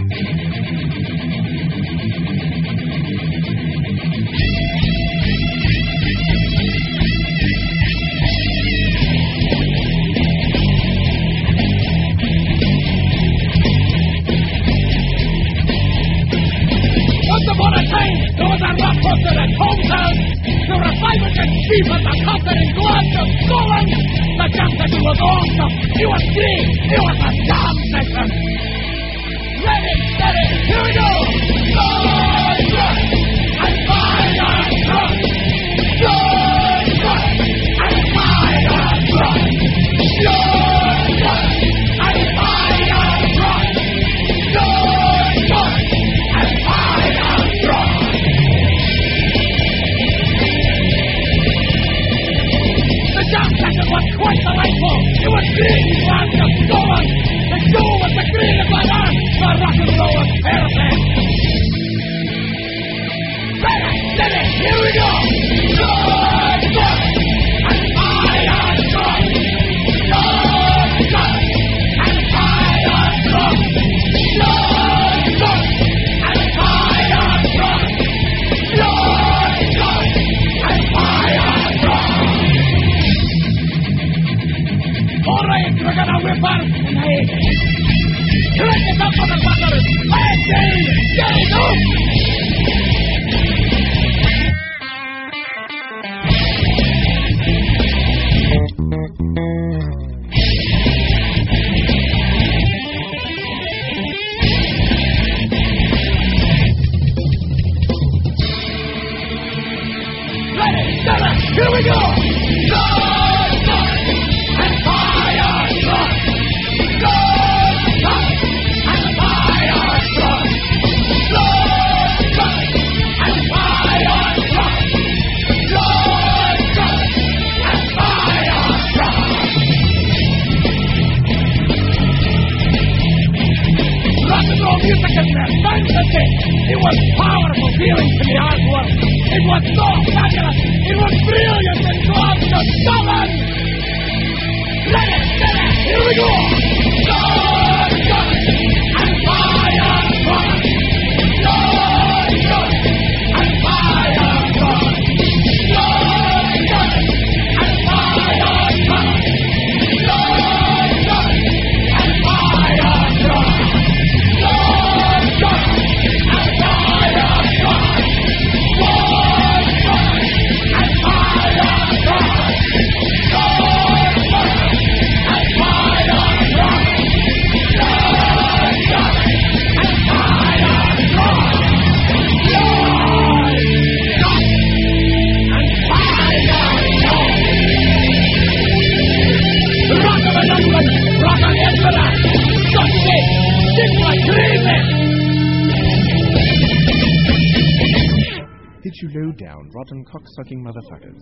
Once upon a time, there was a rock buster at hometown. There were five hundred sheep at the conquering glance of Scotland. The captain was awesome. He was great. He was a damn mission. Ready, steady, here we go. Good, good, and fire, good. Good, good, and fire, good. Good, good, and fire, good. Good, good, and fire, good. The jam session was quite delightful. It was green fans of Scotland. The show was the green of my land. The rock and roll was perfect. a fantasy. It was powerful feeling to the artwork. It was so fabulous. It was brilliant and God to summon. Let it, let it, here we go. God, God, and fire, God. God, God, and fire, God. God, God, and fire, God. God, God, and fire, God. God, God, and fire, God. God, God, and fire, God. God, God, and fire, God. God, God, and fire, God. Did you low down, rotten cocksucking motherfuckers?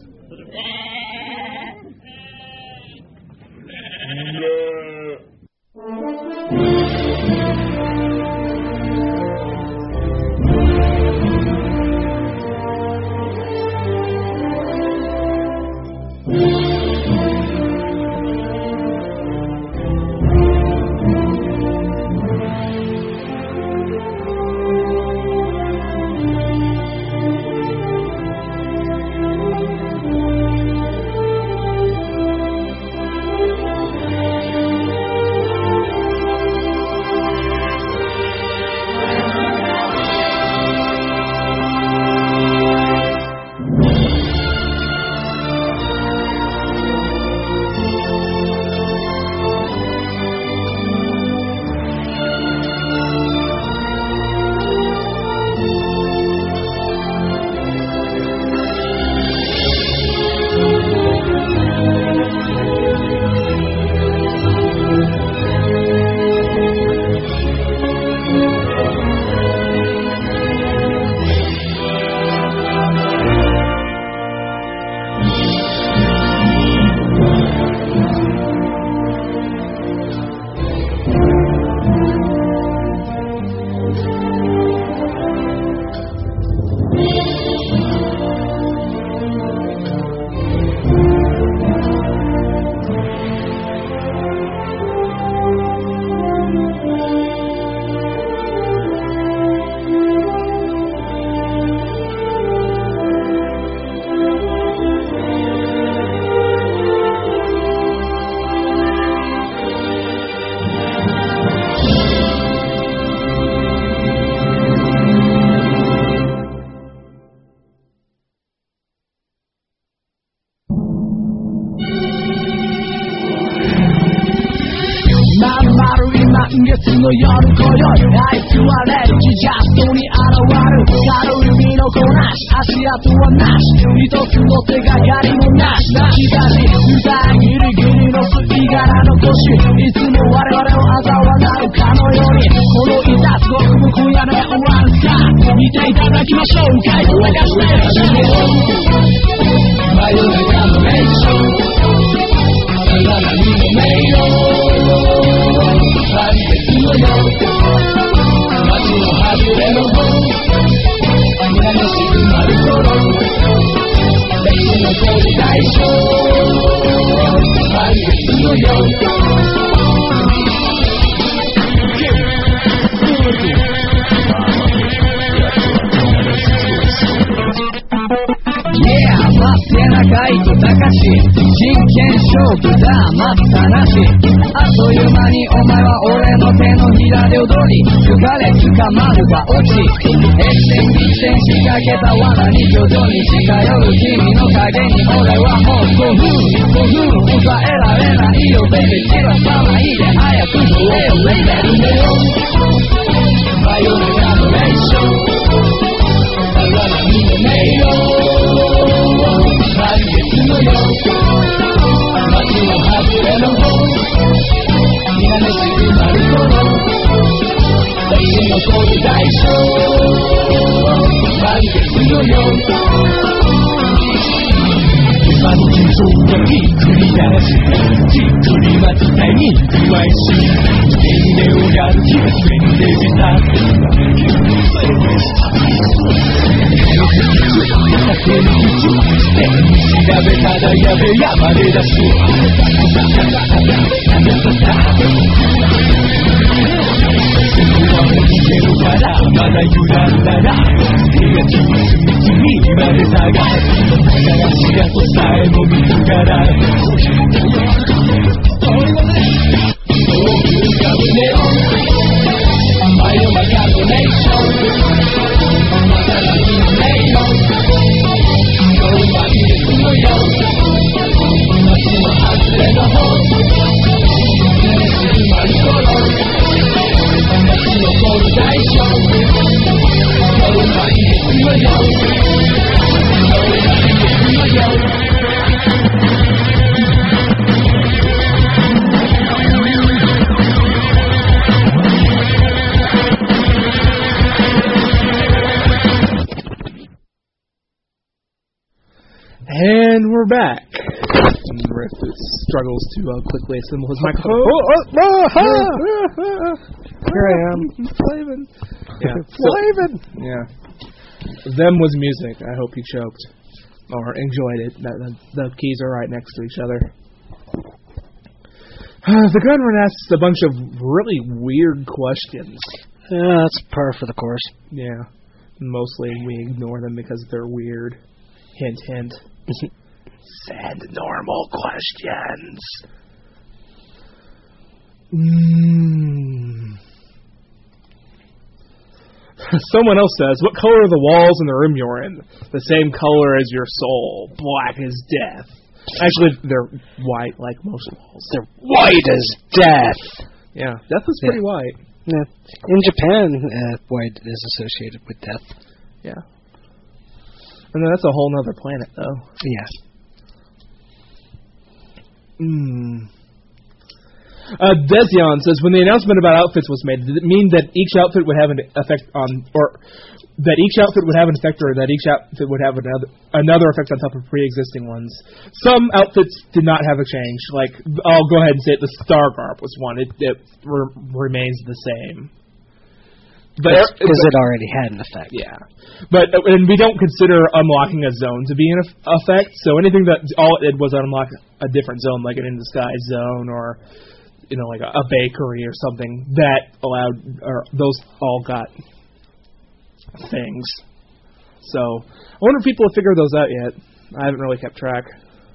月の夜今宵あいつはレルジャストに現る軽い身のこなし足跡はなし一つの手がかりもなし日差し歌ギリギリの吸い殻の腰いつも我々を嘲笑うかのようにこのいたすごく今夜で終わるさ見ていただきましょう回答流して真夜中の名所さらなるの名誉満月の夜街の外れの方胸の静まる頃歴史の通り大将満月の夜待ってなかいと高し真剣勝負だ待ったなしあっという間にお前は俺の手のひらで踊り浮かれ捕まるが落ち一戦一戦仕掛けた罠に徐々に近寄る君の影に俺はもうごふんごふん抑えられないよベビー散らさないで早く増えよレベルでよ真夜中の練習さらなるの名誉満月の夜街の外れの方皆の静まる頃歴史残る大将満月の夜山の金属がびっくりだしじっくり待ちたいに行くまいし年齢をやる気が全然したって酒に口を変に調べたらやべ山でだし僕はもう逃げるからまだ油断なら手が気に隅々まで探す探し跡さえも見つからそういうが胸をバイオマカードネーションまた何の音色そうは見えすむよ街の外れの方静まる頃夏残る大将そうは見えすむよそうは見えすむよ And we're back. And Rick struggles to uh, quickly assemble his microphone. Oh, oh, oh, oh, Here I am. Flavin. Yeah. Flavin. Yeah. Them was music. I hope you choked. Or enjoyed it. The, the, the keys are right next to each other. Uh, the gunrun asks a bunch of really weird questions. Yeah, that's par for the course. Yeah. Mostly we ignore them because they're weird. Hint, hint. Send normal questions. Mm. Someone else says, what color are the walls in the room you're in? The same color as your soul. Black as death. Actually, they're white like most walls. They're white as death. Yeah, death is pretty yeah. white. Yeah. In Japan, uh, white is associated with death. Yeah. And that's a whole nother planet, though. Yes. Hmm. Uh, Desion says, when the announcement about outfits was made, did it mean that each outfit would have an effect on, or that each outfit would have an effect, or that each outfit would have another another effect on top of pre-existing ones? Some outfits did not have a change. Like, I'll go ahead and say it, the Star Garb was one. It, it re- remains the same. Because it already had an effect. Yeah. But and we don't consider unlocking a zone to be an effect, so anything that all it did was unlock a different zone, like an In the Sky zone or, you know, like a, a bakery or something, that allowed, or those all got things. So, I wonder if people have figured those out yet. I haven't really kept track.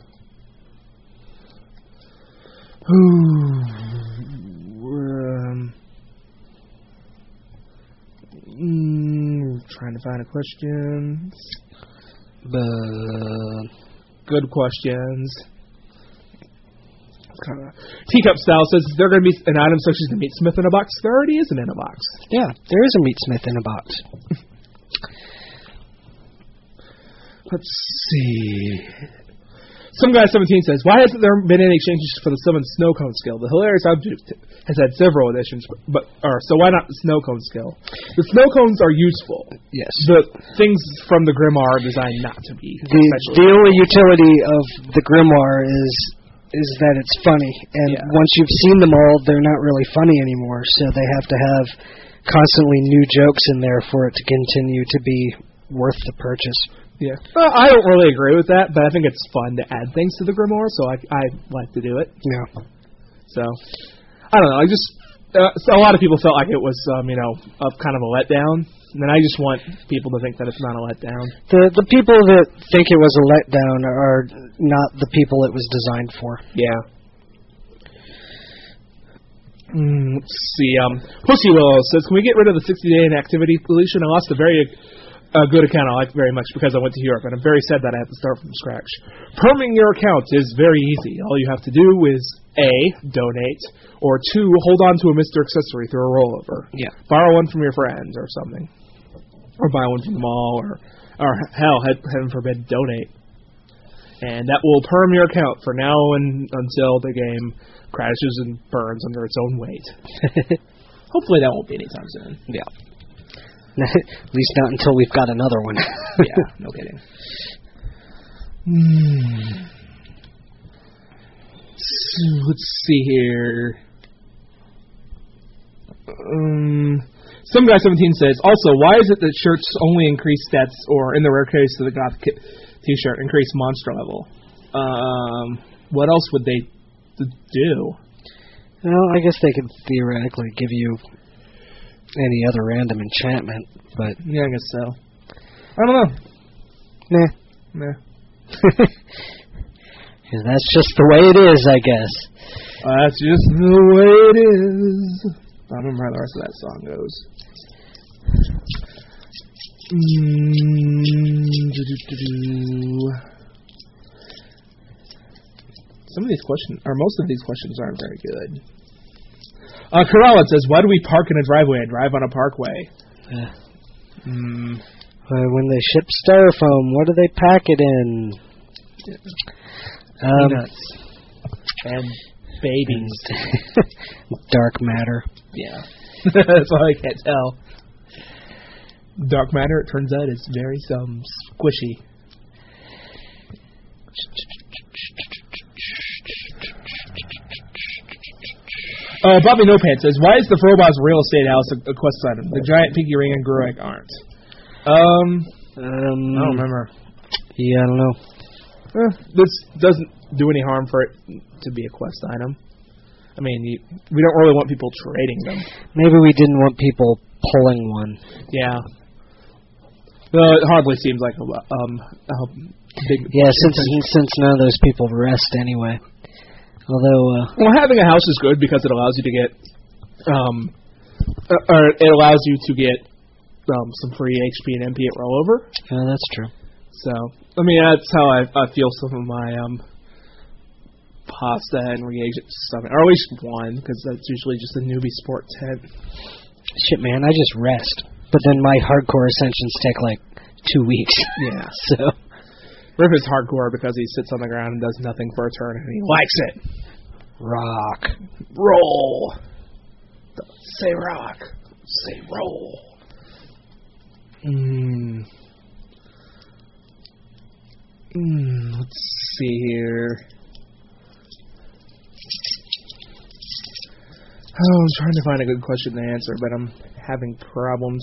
um... Mm, trying to find a question. But good questions. Kinda. Teacup Style says, is there going to be an item such as the Meatsmith in a box? There already is an in a box. Yeah, there is a Meatsmith in a box. Let's see. Some guy seventeen says, why hasn't there been any changes for the summon snow cone skill? The hilarious object has had several additions, but or so why not the snow cone skill? The snow cones are useful. Yes. The things from the Grimoire are designed not to be. The the only utility of the Grimoire is is that it's funny, and yeah. once you've seen them all, they're not really funny anymore. So they have to have constantly new jokes in there for it to continue to be worth the purchase. Yeah, well, I don't really agree with that, but I think it's fun to add things to the Grimoire, so I, I like to do it. Yeah. So, I don't know, I just, uh, so a lot of people felt like it was, um, you know, a kind of a letdown, and then I just want people to think that it's not a letdown. The the people that think it was a letdown are not the people it was designed for. Yeah. Mm, let's see, um, Pussy Willow says, can we get rid of the sixty-day inactivity deletion? I lost a very... A good account I like very much because I went to Europe, and I'm very sad that I have to start from scratch. Perming your account is very easy. All you have to do is A, donate, or two, hold on to a Mister Accessory through a rollover. Yeah. Borrow one from your friends or something. Or buy one from the mall, or, or hell, heaven forbid, donate. And that will perm your account for now and until the game crashes and burns under its own weight. Hopefully that won't be anytime soon. Yeah. At least not until we've got another one. Yeah, no kidding. Hmm. let's see here. Um, some guy seventeen says, also, why is it that shirts only increase stats, or in the rare case of the goth ki- t-shirt, increase monster level? Um, what else would they do? Well, I guess they could theoretically give you any other random enchantment, but... Yeah, I guess so. I don't know. Nah. Nah. Yeah, that's just the way it is, I guess. Uh, that's just the way it is. I don't remember how the rest of that song goes. Mm, Some of these questions, or most of these questions, aren't very good. Uh, Corral says, "Why do we park in a driveway and drive on a parkway?" Yeah. Mm. Uh, when they ship styrofoam, what do they pack it in? Um, Peanuts and babies. Dark matter. Yeah, that's all I can't tell. Dark matter, it turns out, is very um squishy. Uh, Bobby No Pants says, "Why is the Frobot's real estate house a, a quest item? The giant pinky ring and Grueg aren't." Um, Um, I don't remember. Yeah, I don't know. Eh, this doesn't do any harm for it to be a quest item. I mean, you, we don't really want people trading them. Maybe we didn't want people pulling one. Yeah. Well, it hardly seems like a, um, a big... Yeah, since since none of those people rest anyway. Although, uh, well, having a house is good because it allows you to get, um, uh, or it allows you to get um, some free H P and M P at rollover. yeah, that's true. So, I mean, that's how I, I feel some of my um, pasta and reagent stuff, or at least one, because that's usually just a newbie sport tent. Shit, man, I just rest. But then my hardcore ascensions take like two weeks. Yeah. So. Riff is hardcore because he sits on the ground and does nothing for a turn, and he likes it. Rock. Roll. Don't say rock. Say roll. Hmm. Hmm. Let's see here. Oh, I'm trying to find a good question to answer, but I'm having problems.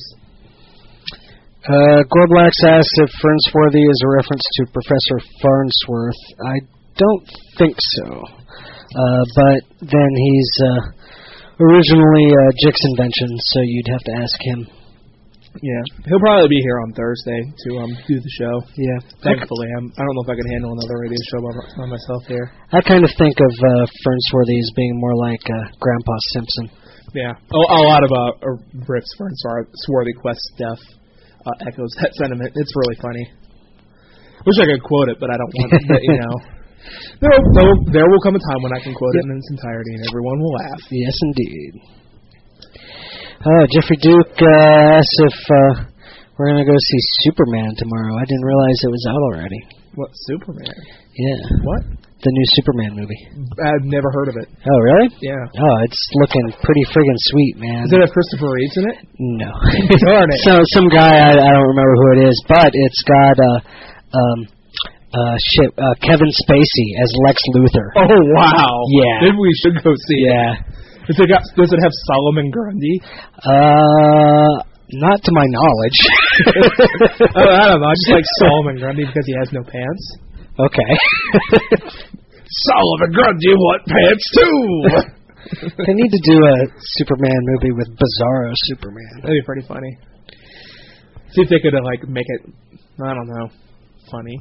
Uh, Gorblax asks if Fernsworthy is a reference to Professor Farnsworth. I don't think so. Uh, but then he's uh, originally uh, Jick's invention, so you'd have to ask him. Yeah, he'll probably be here on Thursday to um do the show. Yeah. Thankfully, I'm, I don't know if I can handle another radio show by, by myself here. I kind of think of uh, Fernsworthy as being more like uh, Grandpa Simpson. Yeah, a, a lot of uh, Rick's Fernsworthy Quest stuff uh, echoes that sentiment. It's really funny. Wish I could quote it, but I don't want to. But, you know, there, there, there will come a time when I can quote yep. it in its entirety, and everyone will laugh. Yes, indeed. Uh, Jeffrey Duke uh, asks if uh, we're going to go see Superman tomorrow. I didn't realize it was out already. What, Superman? Yeah. What? The new Superman movie. I've never heard of it. Oh, really? Yeah. Oh, it's looking pretty friggin' sweet, man. Does it have Christopher Reeves in it? No. Darn it. So, some guy, I, I don't remember who it is, but it's got uh, um, uh, shit, uh, Kevin Spacey as Lex Luthor. Oh, wow. Yeah. Maybe we should go see yeah. it. Does it, got, does it have Solomon Grundy? Uh, not to my knowledge. oh, I don't know. I just like Solomon Grundy because he has no pants. Okay. Solomon Grundy want pants too. They need to do a Superman movie with Bizarro Superman. That'd be pretty funny. See if they could uh, like make it. I don't know. Funny.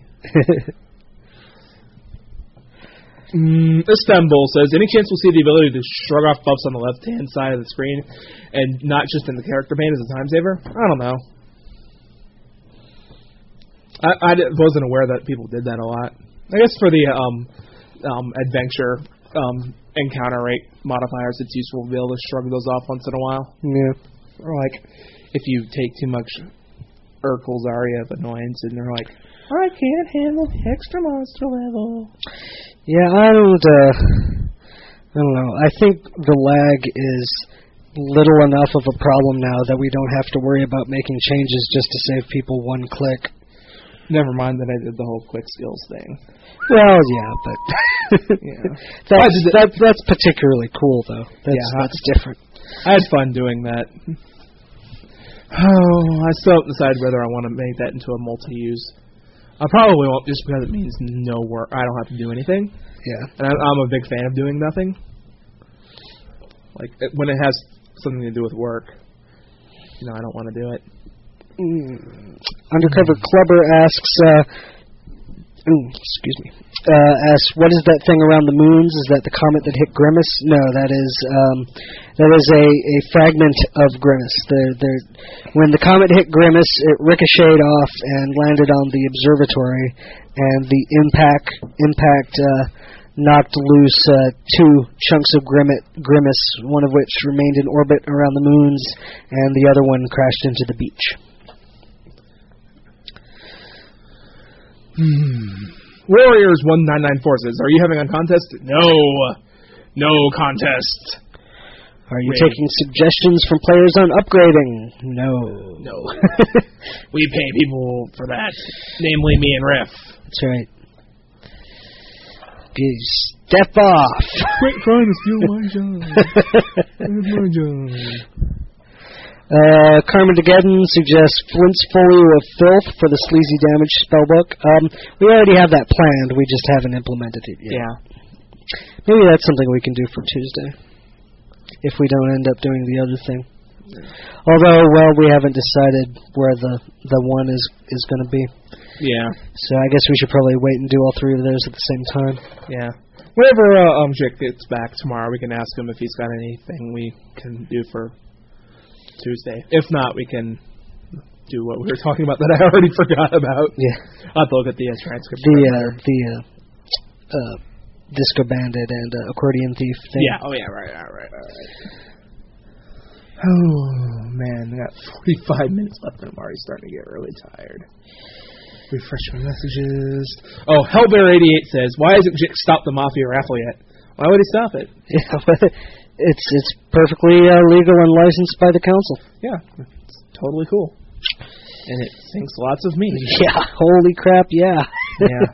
Mm, Istanbul says, any chance we'll see the ability to shrug off buffs on the left-hand side of the screen and not just in the character pane as a time saver? I don't know. I, I wasn't aware that people did that a lot. I guess for the um, um, adventure um, encounter rate modifiers, it's useful to be able to shrug those off once in a while. Yeah. Or like, if you take too much Urkel Zarya of annoyance and they're like, I can't handle extra monster level. Yeah, I don't, uh, I don't know. I think the lag is little enough of a problem now that we don't have to worry about making changes just to save people one click. Never mind that I did the whole quick skills thing. Well, yeah, but Yeah. that's, that, that's particularly cool, though. That's, Yeah. that's different. I had fun doing that. Oh, I still haven't decided whether I want to make that into a multi-use. I probably won't, just because it means no work. I don't have to do anything. Yeah. And I, I'm a big fan of doing nothing. Like, it, when it has something to do with work, you know, I don't want to do it. Mm. Undercover Clubber asks, uh, ooh, excuse me, uh, asks, what is that thing around the moons? Is that the comet that hit Grimace? No, that is um, that is a, a fragment of Grimace. They're, they're, when the comet hit Grimace, it ricocheted off and landed on the observatory, and the impact impact uh, knocked loose uh, two chunks of Grimace, Grimace, one of which remained in orbit around the moons, and the other one crashed into the beach. Hmm. Warriors one nine nine four says, are you having a contest? No. No contest. Are you Raid. taking suggestions from players on upgrading? No. No. We pay people for that. Namely me and Riff. That's right. You step off. Quit trying to steal my job. That's my job. Uh, Carmen DeGedden suggests Flint's Folio of Filth for the Sleazy Damage spellbook. Um, we already have that planned. We just haven't implemented it yet. Yeah. Maybe that's something we can do for Tuesday, if we don't end up doing the other thing. Although, well, we haven't decided where the, the one is, is going to be. Yeah. So I guess we should probably wait and do all three of those at the same time. Yeah. Whenever uh, um, Jake gets back tomorrow, we can ask him if he's got anything we can do for Tuesday. If not, we can do what we were talking about that I already forgot about. Yeah. I'll have to look at the uh, transcript. The uh, the uh, uh, Disco Bandit and uh, Accordion Thief thing. Yeah. Oh yeah. Right. Right. Right. Right. Oh man, I got forty-five minutes left, and I'm already starting to get really tired. Refresh my messages. Oh, Hellbear eighty-eight says, "Why hasn't Jake stopped the Mafia raffle yet? Why would he stop it?" Yeah. It's it's perfectly uh, legal and licensed by the council. Yeah, it's totally cool. And it sinks lots of meat. Yeah, holy crap, yeah. Yeah.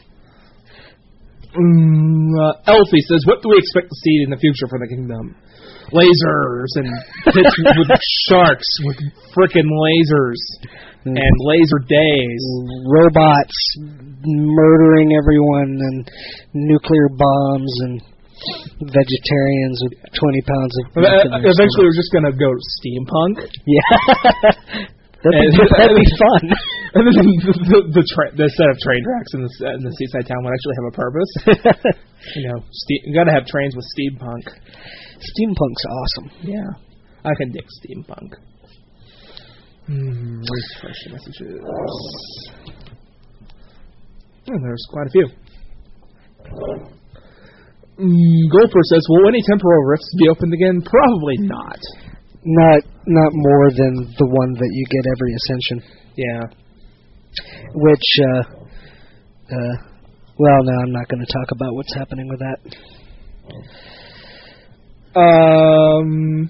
mm, uh, Elfie says, what do we expect to see in the future for the kingdom? Lasers and pits with sharks with frickin' lasers Mm. and laser days. Robots murdering everyone and nuclear bombs and vegetarians with twenty pounds of beef in their Eventually, we're just gonna go steampunk. Yeah, that'd, And- be, that'd be fun. And then the, the, the, tra- the set of train tracks in the in the seaside town would actually have a purpose. You know, ste- you gotta have trains with steampunk. Steampunk's awesome. Yeah, I can dig steampunk. Hmm, refresh the messages. Oh, there's quite a few. Mm, Gopher says, will any temporal rifts be opened again? Probably not. Not not more than the one that you get every ascension. Yeah. Which, uh, uh, well, no, I'm not going to talk about what's happening with that. Um,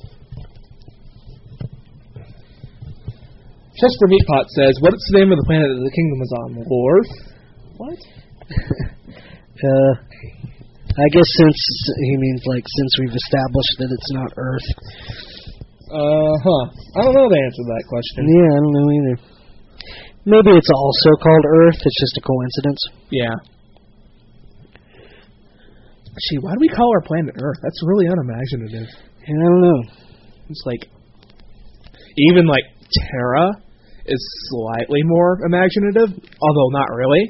Chester Meatpot says, what's the name of the planet that the kingdom is on? Lorth? What? uh, I guess since, he means like since we've established that it's not Earth. Uh-huh. I don't know the answer to that question. Yeah, I don't know either. Maybe it's also called Earth, it's just a coincidence. Yeah. Gee, why do we call our planet Earth? That's really unimaginative. Yeah, I don't know. It's like, even like Terra is slightly more imaginative, although not really.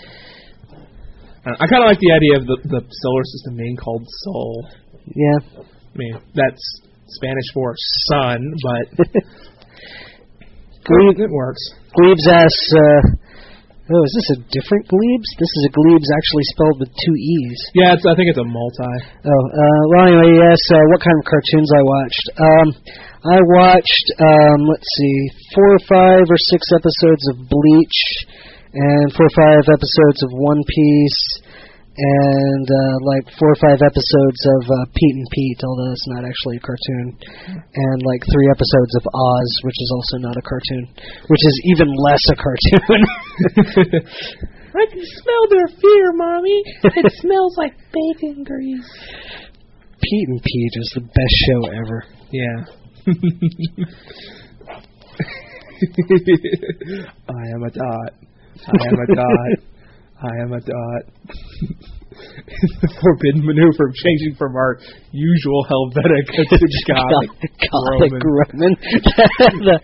I kind of like the idea of the, the solar system being called Sol. Yeah. I mean, that's Spanish for sun, but Glebe, it works. Glebes asks, uh, oh, is this a different Glebes? This is a Glebes actually spelled with two E's. Yeah, it's, I think it's a multi. Oh, uh, well, anyway, yes, uh, what kind of cartoons I watched? Um, I watched, um, let's see, four or five or six episodes of Bleach, and four or five episodes of One Piece, and uh, like four or five episodes of uh, Pete and Pete, although it's not actually a cartoon, and like three episodes of Oz, which is also not a cartoon, which is even less a cartoon. I can smell their fear, Mommy. It smells like bacon grease. Pete and Pete is the best show ever. Yeah. I am a dot. I am a dot. I am a dot. The forbidden maneuver of changing from our usual Helvetica to Gothic, Gothic Roman. Roman. The,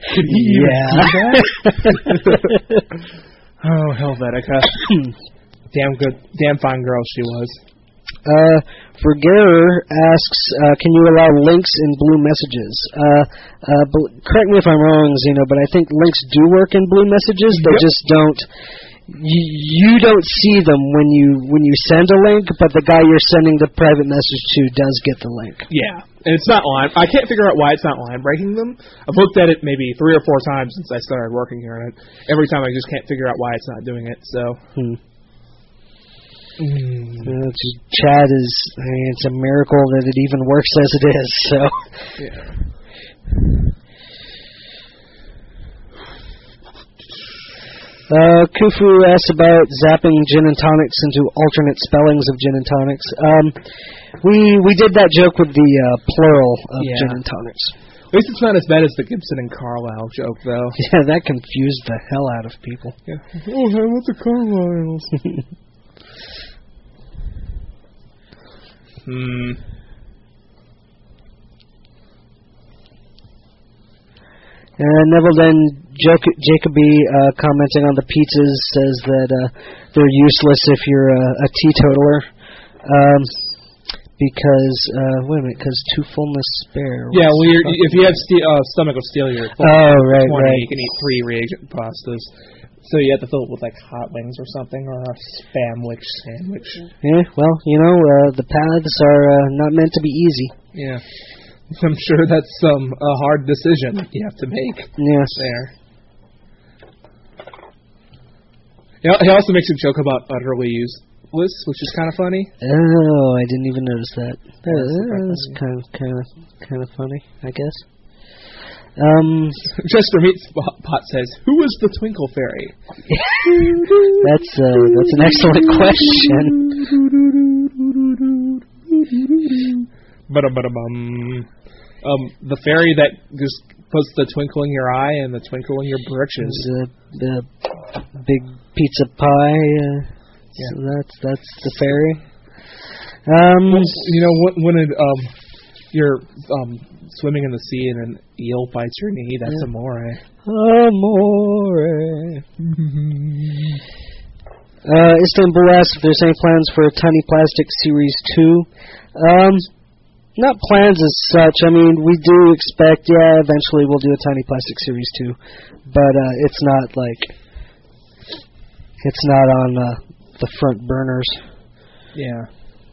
yeah. Oh, Helvetica. Damn good, damn fine girl she was. Uh, Vergerer asks, uh, can you allow links in blue messages? Uh, uh, bl- correct me if I'm wrong, Zeno, but I think links do work in blue messages. They Yep. just don't. You, you don't see them when you when you send a link, but the guy you're sending the private message to does get the link. Yeah, and it's not line. I can't figure out why it's not line breaking them. I've looked at it maybe three or four times since I started working here, and every time I just can't figure out why it's not doing it. So. Hmm. Mm. Uh, just chat is, I mean, it's a miracle that it even works as it is, so. Yeah. Uh, Kufu asked about zapping gin and tonics into alternate spellings of gin and tonics. Um, we we did that joke with the uh, plural of Yeah. gin and tonics. At least it's not as bad as the Gibson and Carlisle joke, though. Yeah, that confused the hell out of people. Yeah. Oh, hey, what's a Carlisle's? Hmm. Uh, Neville then Jac- Jacoby uh, commenting on the pizzas says that uh, they're useless if you're a, a teetotaler, um, because uh, wait a minute, because two fullness spare. Yeah, What's well, you're, the fuck? if you have ste- uh, stomach of steel, you're Oh, right, twenty. right. You can eat three reagent pastas. So you have to fill it with like hot wings or something, or a spamwich sandwich. Yeah, well, you know, uh, the paths are uh, not meant to be easy. Yeah, I'm sure that's um, a hard decision you have to make Yes. there. He al- he also makes a joke about utterly useless, which is kind of funny. Oh, I didn't even notice that. That That's that's kind of, kind of, kind of funny, I guess. Um, Chester Meatspot says, "Who is the Twinkle Fairy?" that's uh, that's an excellent question. Ba-dum-ba-dum-bum. Um, the fairy that just puts the twinkle in your eye and the twinkle in your britches. The the big pizza pie. Uh, Yeah. So that's that's the fairy. Um, You know, when, when it, um, you're um, swimming in the sea and an eel bites your knee, that's Yeah. amore. Amore. Uh, Istanbul asks if there's any plans for Tiny Plastic Series two. Um, not plans as such. I mean, we do expect, yeah, eventually we'll do a Tiny Plastic Series two. But uh, it's not like, it's not on uh, the front burners. Yeah.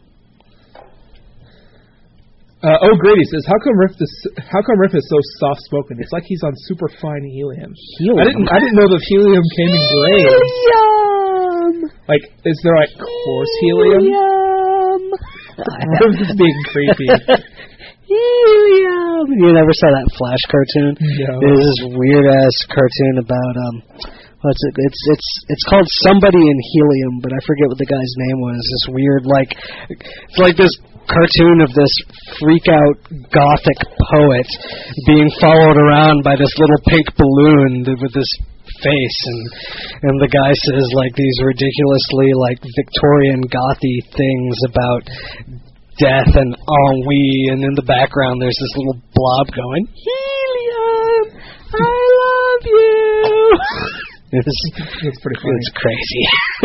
Uh, oh, Grady says, "How come Riff is How come Riff is so soft spoken? It's like he's on super fine helium." Helium? I didn't I didn't know that helium came in grades. Helium! Like, is there like coarse helium? Helium! Riff is being creepy. Helium! You never saw that Flash cartoon? No. There's this weird ass cartoon about um, what's it? It's it's it's called Somebody in Helium, but I forget what the guy's name was. This weird like, it's like this cartoon of this freak out gothic poet being followed around by this little pink balloon th- with this face, and and the guy says like these ridiculously like Victorian gothy things about death and ennui, and in the background there's this little blob going, "Helium, I love you." It's, That's pretty funny. it's crazy.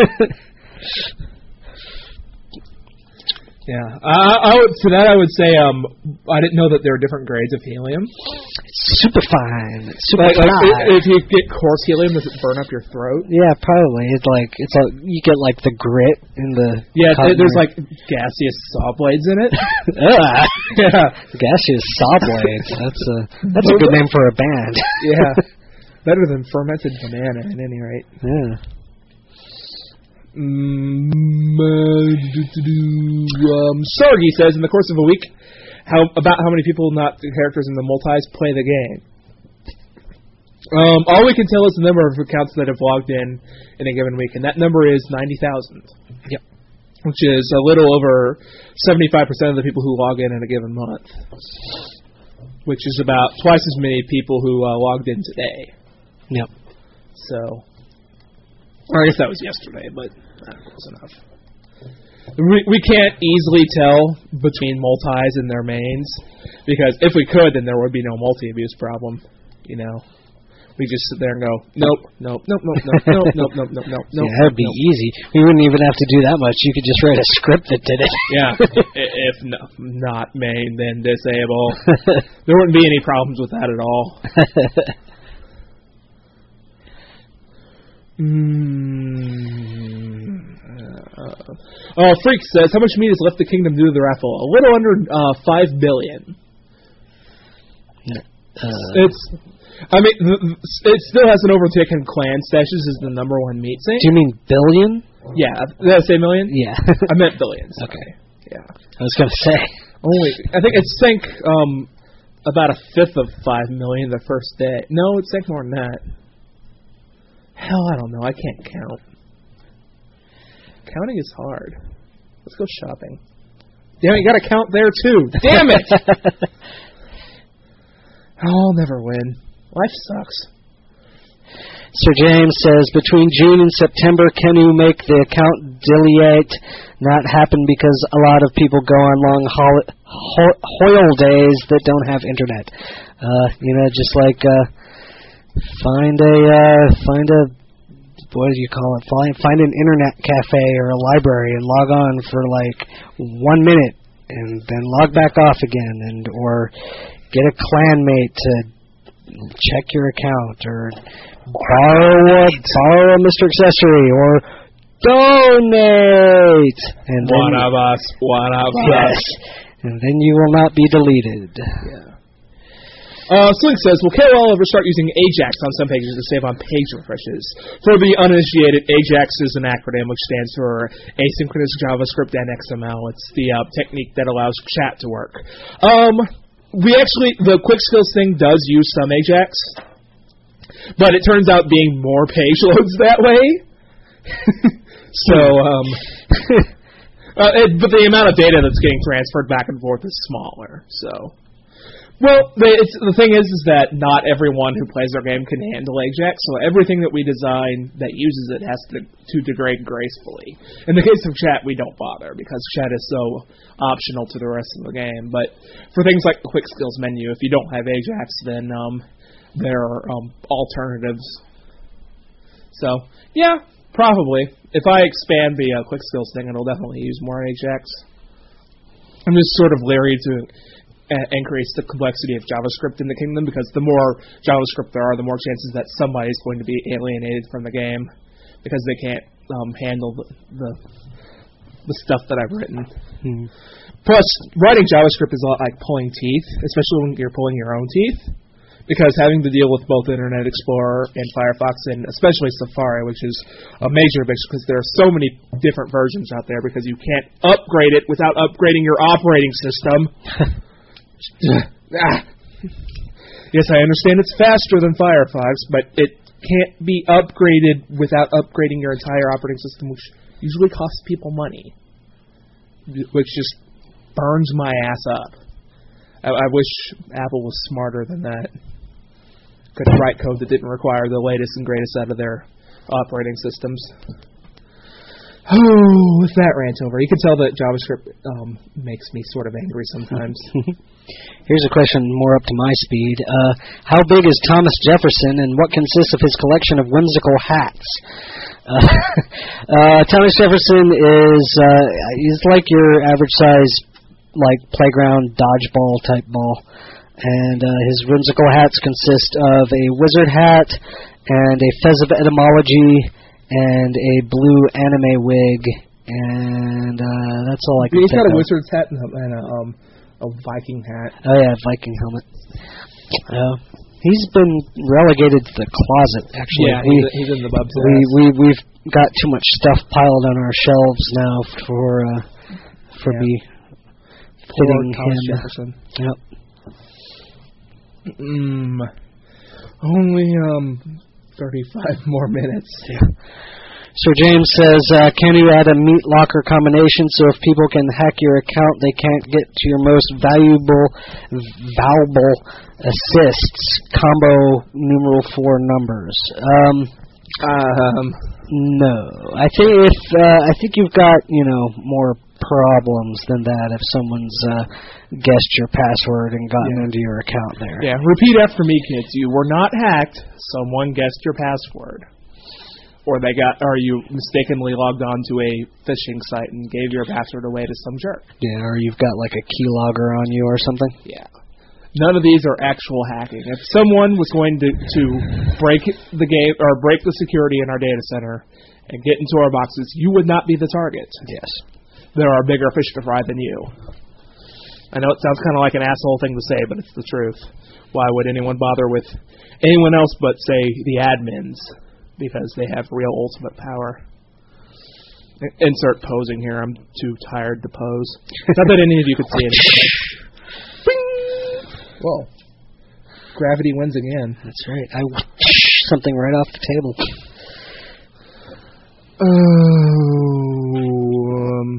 Yeah. Uh, I would, to that I would say um, I didn't know that there are different grades of helium. It's super fine. It's super Like, like fine. i- if you get coarse helium, does it burn up your throat? Yeah, probably. It's like it's like you get like the grit in the Yeah, cotton th- there's ring. like gaseous saw blades in it. Ugh. Yeah. Gaseous saw blades. That's a that's a good name for a band. Yeah. Better than fermented banana, at any rate. Yeah. Mm, um, Sargi says, in the course of a week, how about how many people, not the characters in the multis, play the game. Um, all we can tell is the number of accounts that have logged in in a given week, and that number is ninety thousand. Yep. Which is a little over seventy-five percent of the people who log in in a given month. Which is about twice as many people who uh, logged in today. Yep. So, or I guess that was yesterday, but that was enough. We, we can't easily tell between multis and their mains, because if we could, then there would be no multi-abuse problem, you know. We just sit there and go, nope, nope, nope, nope, nope, nope, nope, nope, nope, nope, nope. Yeah, that'd be nope. easy. We wouldn't even have to do that much. You could just write a script that did it. Yeah. If no, not main, then disable. There wouldn't be any problems with that at all. mm. uh, oh, Freak says, how much meat is left the kingdom due to the raffle? A little under uh, five billion. Uh, it's... I mean, it still hasn't overtaken clan stashes as the number one meat sink. Do you mean billion? Yeah. Did I say million? Yeah. I meant billions. Okay. Yeah. I was going to say. Only, I think it sank um, about a fifth of five million the first day. No, it sank more than that. Hell, I don't know. I can't count. Counting is hard. Let's go shopping. Damn it, you got to count there too. Damn it! I'll never win. Life sucks. Sir James says, between June and September, can you make the account delete not happen because a lot of people go on long hol- ho- hoil days that don't have internet? Uh, you know, just like uh, find a uh, find a what do you call it? Find find an internet cafe or a library and log on for like one minute and then log back off again, and or get a clanmate to check your account, or borrow a, borrow a Mister Accessory, or donate. And then, one of us, one of yes, us. and then you will not be deleted. Yeah. Uh, Slink says, will K O L ever start using AJAX on some pages to save on page refreshes? For the uninitiated, AJAX is an acronym which stands for Asynchronous JavaScript and X M L. It's the uh, technique that allows chat to work. Um... We actually, the quick skills thing does use some AJAX, but it turns out being more page loads that way. so, um, uh, it, but the amount of data that's getting transferred back and forth is smaller. So, well, the, it's, the thing is, is that not everyone who plays our game can handle AJAX. So everything that we design that uses it has to to degrade gracefully. In the case of chat, we don't bother because chat is so optional to the rest of the game. But for things like the quick skills menu, if you don't have AJAX, then um, there are um, alternatives. So, yeah, probably. If I expand the uh, quick skills thing, it'll definitely use more AJAX. I'm just sort of leery to uh, increase the complexity of JavaScript in the kingdom, because the more JavaScript there are, the more chances that somebody is going to be alienated from the game because they can't um, handle the, the the stuff that I've written. Hmm. Plus, writing JavaScript is a lot like pulling teeth, especially when you're pulling your own teeth, because having to deal with both Internet Explorer and Firefox, and especially Safari, which is a major bitch because there are so many different versions out there, because you can't upgrade it without upgrading your operating system. ah. Yes, I understand it's faster than Firefox, but it can't be upgraded without upgrading your entire operating system, which usually costs people money, which just burns my ass up. I, I wish Apple was smarter than that. Could write code that didn't require the latest and greatest out of their operating systems. Oh, with that rant over, you can tell that JavaScript um, makes me sort of angry sometimes. Here's a question more up to my speed. Uh, how big is Thomas Jefferson, and what consists of his collection of whimsical hats? Uh, uh, Thomas Jefferson is uh, he's like your average size, like playground dodgeball type ball, and uh, his whimsical hats consist of a wizard hat and a fez of etymology and a blue anime wig, and uh, that's all I can He's think got a of. wizard's hat and a, and a, um, a Viking hat. Oh yeah, Viking helmet. Uh, He's been relegated to the closet. Actually, Yeah, we, he's, he's in the bub's we ass. we we've got too much stuff piled on our shelves now for uh, for Yeah. me Poor fitting Thomas him. Jefferson. Yep. Mm, only um thirty-five more minutes. Yeah. So James says, uh, can you add a meat locker combination so if people can hack your account, they can't get to your most valuable, valuable assists? Combo numeral four numbers. Um, Um, no, I think if uh, I think you've got you know more problems than that if someone's uh, guessed your password and gotten Yeah. into your account there. yeah, repeat after me, kids. You were not hacked. Someone guessed your password. Or they got, or you mistakenly logged on to a phishing site and gave your password away to some jerk. Yeah, or you've got like a keylogger on you or something. Yeah. None of these are actual hacking. If someone was going to, to break the game or break the security in our data center and get into our boxes, you would not be the target. Yes. There are bigger fish to fry than you. I know it sounds kind of like an asshole thing to say, but it's the truth. Why would anyone bother with anyone else but, say, the admins? Because they have real ultimate power. Insert posing here. I'm too tired to pose. Not that any of you could see it. Bing! Whoa. Gravity wins again. That's right. I something right off the table. Oh, um,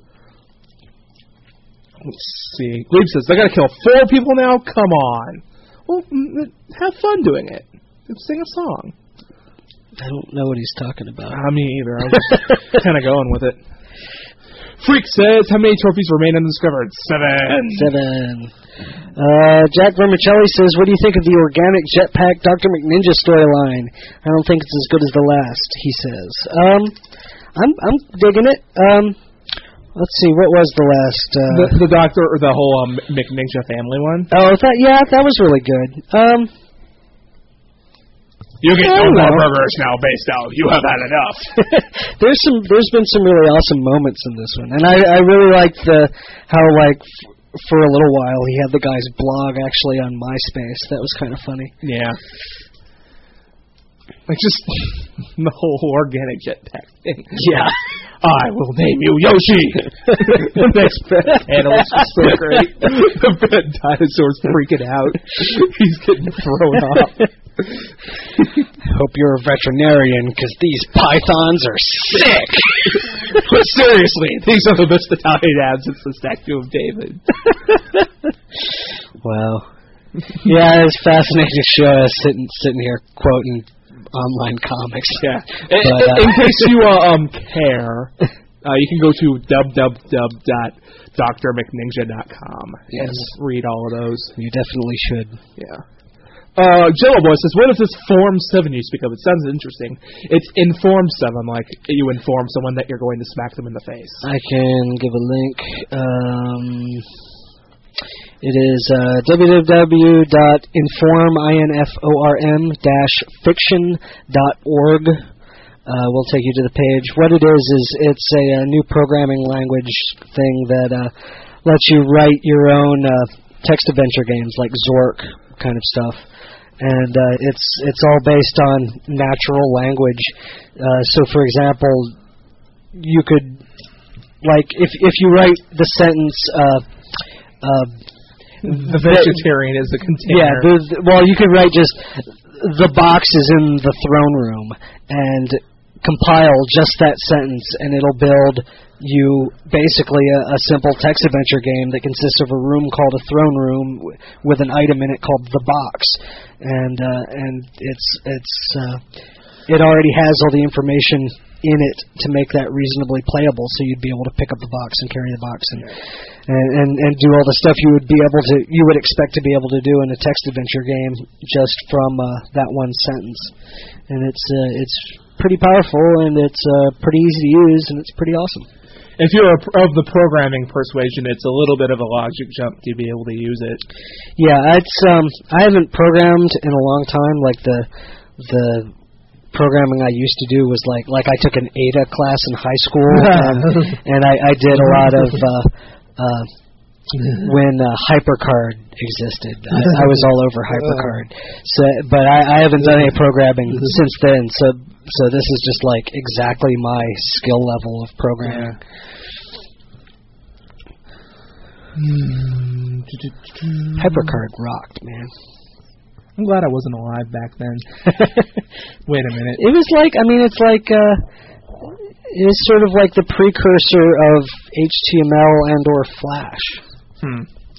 let's see. Glebe says, I gotta kill four people now? Come on. Well, mm, have fun doing it. Sing a song. I don't know what he's talking about. Uh, me either. I was kind of going with it. Freak says, how many trophies remain undiscovered? Seven. Seven. Uh, Jack Vermicelli says, what do you think of the organic jetpack Doctor McNinja storyline? I don't think it's as good as the last, he says. Um, I'm I'm digging it. Um, let's see, what was the last? Uh, The, the Doctor, or the whole um, McNinja family one? oh, that yeah, that was really good. Um, You get I no don't more know. burgers now, based out. You have had enough. there's some there's been some really awesome moments in this one, and I I really liked the how like f- for a little while he had the guy's blog actually on MySpace. That was kind of funny. Yeah. Like just the whole organic jetpack thing. Yeah. I will name you Yoshi. The next panel is just so great. The dinosaur's freaking out. He's getting thrown off. Hope you're a veterinarian because these pythons are sick. But seriously, these are the best Italian abs since the statue of David. Wow. Yeah, it's fascinating to show us sitting sitting here quoting online comics. Yeah. But, uh, in, in case you uh, um care, uh, you can go to w w w dot dr mcninja dot com Yes. and read all of those. You definitely should. Yeah. Uh, Jello Boy says, what is this Form seven you speak of? It sounds interesting. It's Inform seven, like you inform someone that you're going to smack them in the face. I can give a link. Um, it is uh, w w w dot inform dash fiction dot org. Uh, we'll take you to the page. What it is is it's a, a new programming language thing that uh, lets you write your own uh, text adventure games like Zork kind of stuff. And uh, it's it's all based on natural language. Uh, so, for example, you could, like, if if you write the sentence, uh, uh, The vegetarian is the container. yeah, the, the, well, you could write just the box is in the throne room and compile just that sentence, and it'll build you basically a, a simple text adventure game that consists of a room called a throne room w- with an item in it called the box, and uh, and it's it's uh, it already has all the information in it to make that reasonably playable, so you'd be able to pick up the box and carry the box and and, and, and do all the stuff you would be able to you would expect to be able to do in a text adventure game just from uh, that one sentence, and it's uh, it's pretty powerful and it's uh, pretty easy to use and it's pretty awesome. If you're a, of the programming persuasion, it's a little bit of a logic jump to be able to use it. Yeah, it's um I haven't programmed in a long time. Like the the programming I used to do was like like I took an A D A class in high school and, and I, I did a lot of uh, uh, when uh, HyperCard existed. I, I was all over HyperCard. So, but I, I haven't done any programming since then. So, so this is just like exactly my skill level of programming. Yeah. HyperCard rocked, man. I'm glad I wasn't alive back then. Wait a minute. It was like, I mean, it's like, uh, it was sort of like the precursor of H T M L and or Flash. Hmm.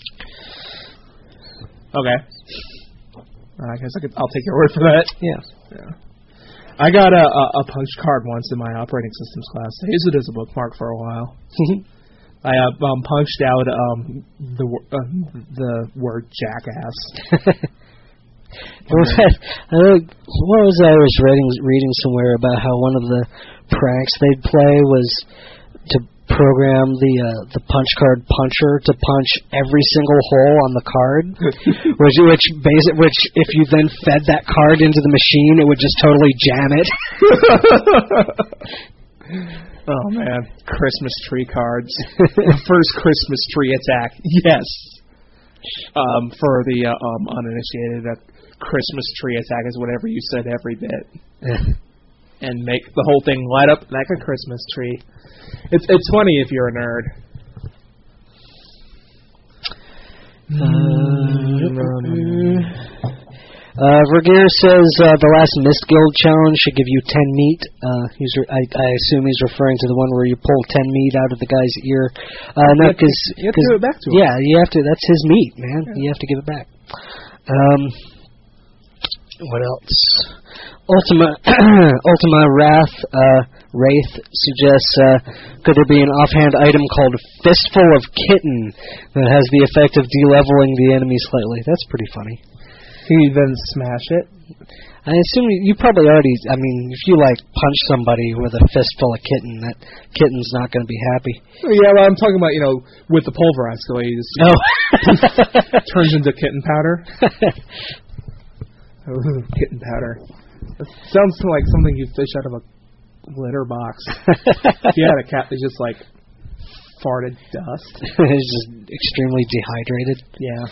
Okay. I guess I could, I'll take your word for that. Yeah. Yeah. I got a, a, a punch card once in my operating systems class. I used it as a bookmark for a while. I uh, um, punched out um, the uh, the word jackass. What was I was reading reading somewhere about how one of the pranks they'd play was to program the uh, the punch card puncher to punch every single hole on the card, which which basic which if you then fed that card into the machine, it would just totally jam it. Oh man, Christmas tree cards. The first Christmas tree attack. Yes. Um, for the uh, um, uninitiated, that Christmas tree attack is whatever you said every bit, and make the whole thing light up like a Christmas tree. It's it's funny if you're a nerd. Uh, Vergeer says uh, the last Mist Guild challenge should give you ten meat. Uh, he's re- I, I assume he's referring to the one where you pull ten meat out of the guy's ear. Uh, no, because you have to give it back to him. Yeah, you have to. That's his meat, man. Yeah. You have to give it back. Um, what else? Ultima Ultima Wrath uh, Wraith suggests uh, could there be an offhand item called Fistful of Kitten that has the effect of de-leveling the enemy slightly? That's pretty funny. Can you then smash it? I assume you, you probably already, I mean, if you, like, punch somebody with a fistful of kitten, that kitten's not going to be happy. Oh, yeah, well, I'm talking about, you know, with the pulverized glaze. Oh. Turns into kitten powder. Oh, kitten powder. That sounds like something you fish out of a litter box. If you had a cat that just, like, farted dust. It's just extremely dehydrated. Yeah.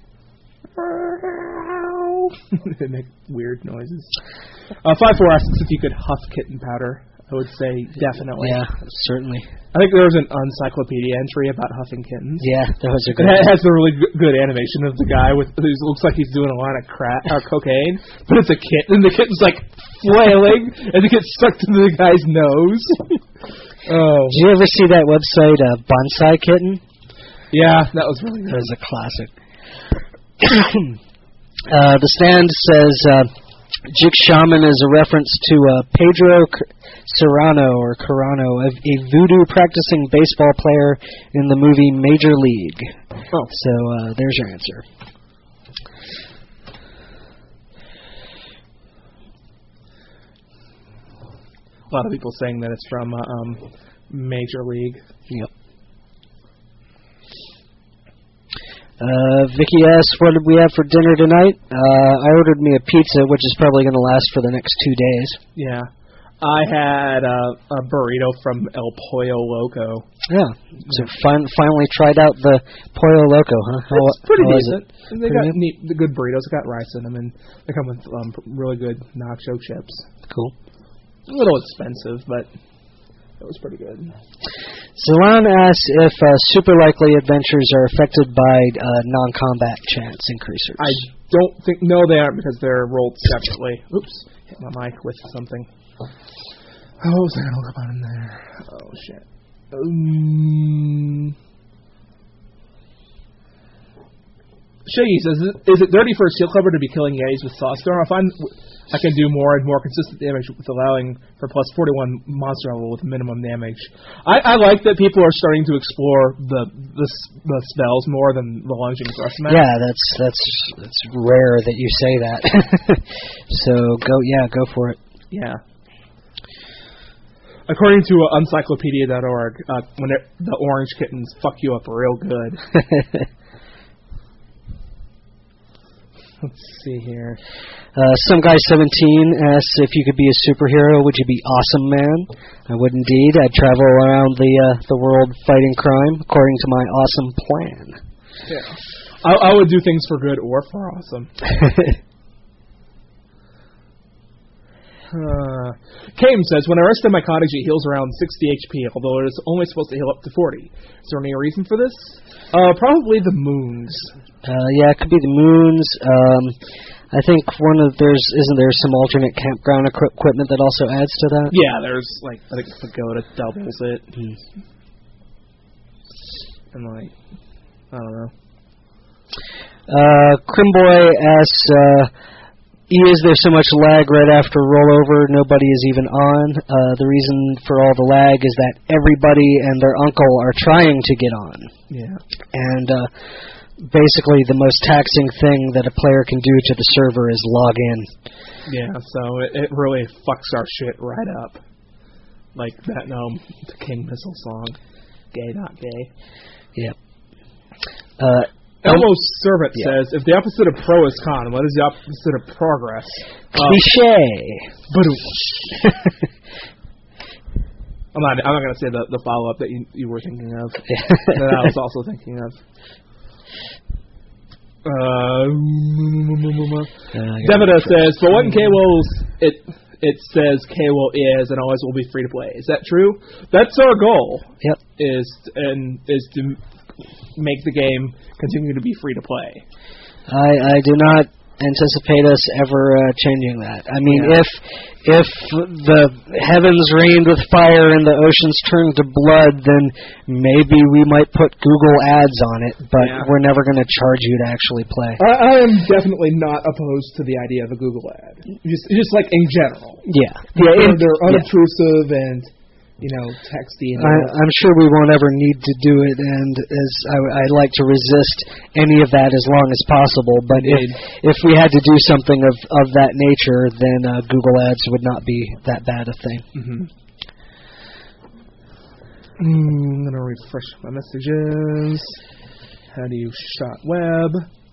They make weird noises. Uh, five four asks if you could huff kitten powder. I would say definitely. Yeah, certainly. I think there was an encyclopedia entry about huffing kittens. Yeah, that was a good. It has a really good animation of the guy with who looks like he's doing a line of crack or cocaine, but it's a kitten, and the kitten's like flailing, and it gets stuck to the guy's nose. Oh. Did you ever see that website, uh, Bonsai Kitten? Yeah, that was really good. That was a classic. Uh, the Stand says uh, Jix Shaman is a reference to uh, Pedro C- Serrano or Carano, a, a voodoo practicing baseball player in the movie Major League. Oh. So uh, there's your answer. A lot of people saying that it's from uh, um, Major League. Yep. Uh, Vicky asks, what did we have for dinner tonight? Uh, I ordered me a pizza, which is probably going to last for the next two days. Yeah. I had uh, a burrito from El Pollo Loco. Yeah. So fin- finally tried out the Pollo Loco, huh? How, it's pretty how decent. It? They pretty got good? neat, the good burritos. They got rice in them, and they come with um, really good nacho chips. Cool. A little expensive, but it was pretty good. Zalon asks if uh, super likely adventures are affected by uh, non-combat chance increasers. I don't think... No, they aren't, because they're rolled separately. Oops. Hit my mic with something. Oh, what was I going to look up on there? Oh, shit. Um... Shaggy says, is it dirty for a seal clubber to be killing Yetis with Saucegar? I find I can do more and more consistent damage with allowing for plus forty-one monster level with minimum damage. I, I like that people are starting to explore the the, the spells more than the lunging thrust max. Yeah, that's that's that's rare that you say that. So go, yeah, go for it. Yeah. According to uh, Encyclopedia dot org, uh, when it, the orange kittens fuck you up real good. Let's see here. Uh, some guy seventeen asks if you could be a superhero, would you be Awesome Man? I would indeed. I'd travel around the uh, the world fighting crime according to my awesome plan. Yeah. I, I would do things for good or for awesome. uh, Kame says, when I rest in my cottage, it heals around sixty H P, although it is only supposed to heal up to forty. Is there any reason for this? Uh, probably the moons. Uh, yeah, it could be the moons. Um, I think one of there's isn't there some alternate campground equi- equipment that also adds to that? Yeah, there's like I think Pagoda doubles it, Hmm. and like I don't know. Uh, Crimboy asks, uh, E, is there so much lag right after rollover? Nobody is even on. Uh, the reason for all the lag is that everybody and their uncle are trying to get on. Yeah. And uh, basically the most taxing thing that a player can do to the server is log in. Yeah, so it, it really fucks our shit right up. Like that, um, the King Missile song. Gay, not gay. Yep. Uh, Elmo Servant yeah. says, if the opposite of pro is con, what is the opposite of progress? Cliche. Uh, I'm not. I'm not going to say the, the follow up that you, you were thinking of. That I was also thinking of. Uh, Devida says, but what in K W O L's it it says K W O is and always will be free to play. Is that true? That's our goal. Yep. Is and is to make the game continue to be free to play. I I do not anticipate us ever uh, changing that. I mean, Yeah. if if the heavens rained with fire and the oceans turned to blood, then maybe we might put Google ads on it, but Yeah. we're never going to charge you to actually play. I, I am definitely not opposed to the idea of a Google ad. Just just like in general. Yeah. They're, Yeah, it- they're yeah. unobtrusive and, you know, texty. And I, I'm sure we won't ever need to do it, and as I, I'd like to resist any of that as long as possible. But if, if we had to do something of, of that nature, then uh, Google Ads would not be that bad a thing. Mm-hmm. Mm, I'm going to refresh my messages. How do you shot web?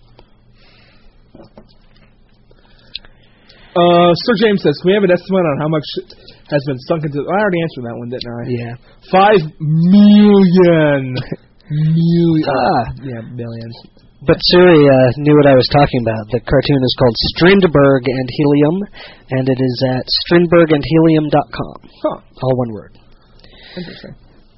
Uh, Sir James says, can we have an estimate on how much has been sunk into... I already answered that one, didn't I? Yeah. Five million. Million. Ah. Yeah, billion. But Suri uh, knew what I was talking about. The cartoon is called Strindberg and Helium, and it is at strindberg and helium dot com. Huh. All one word. Interesting.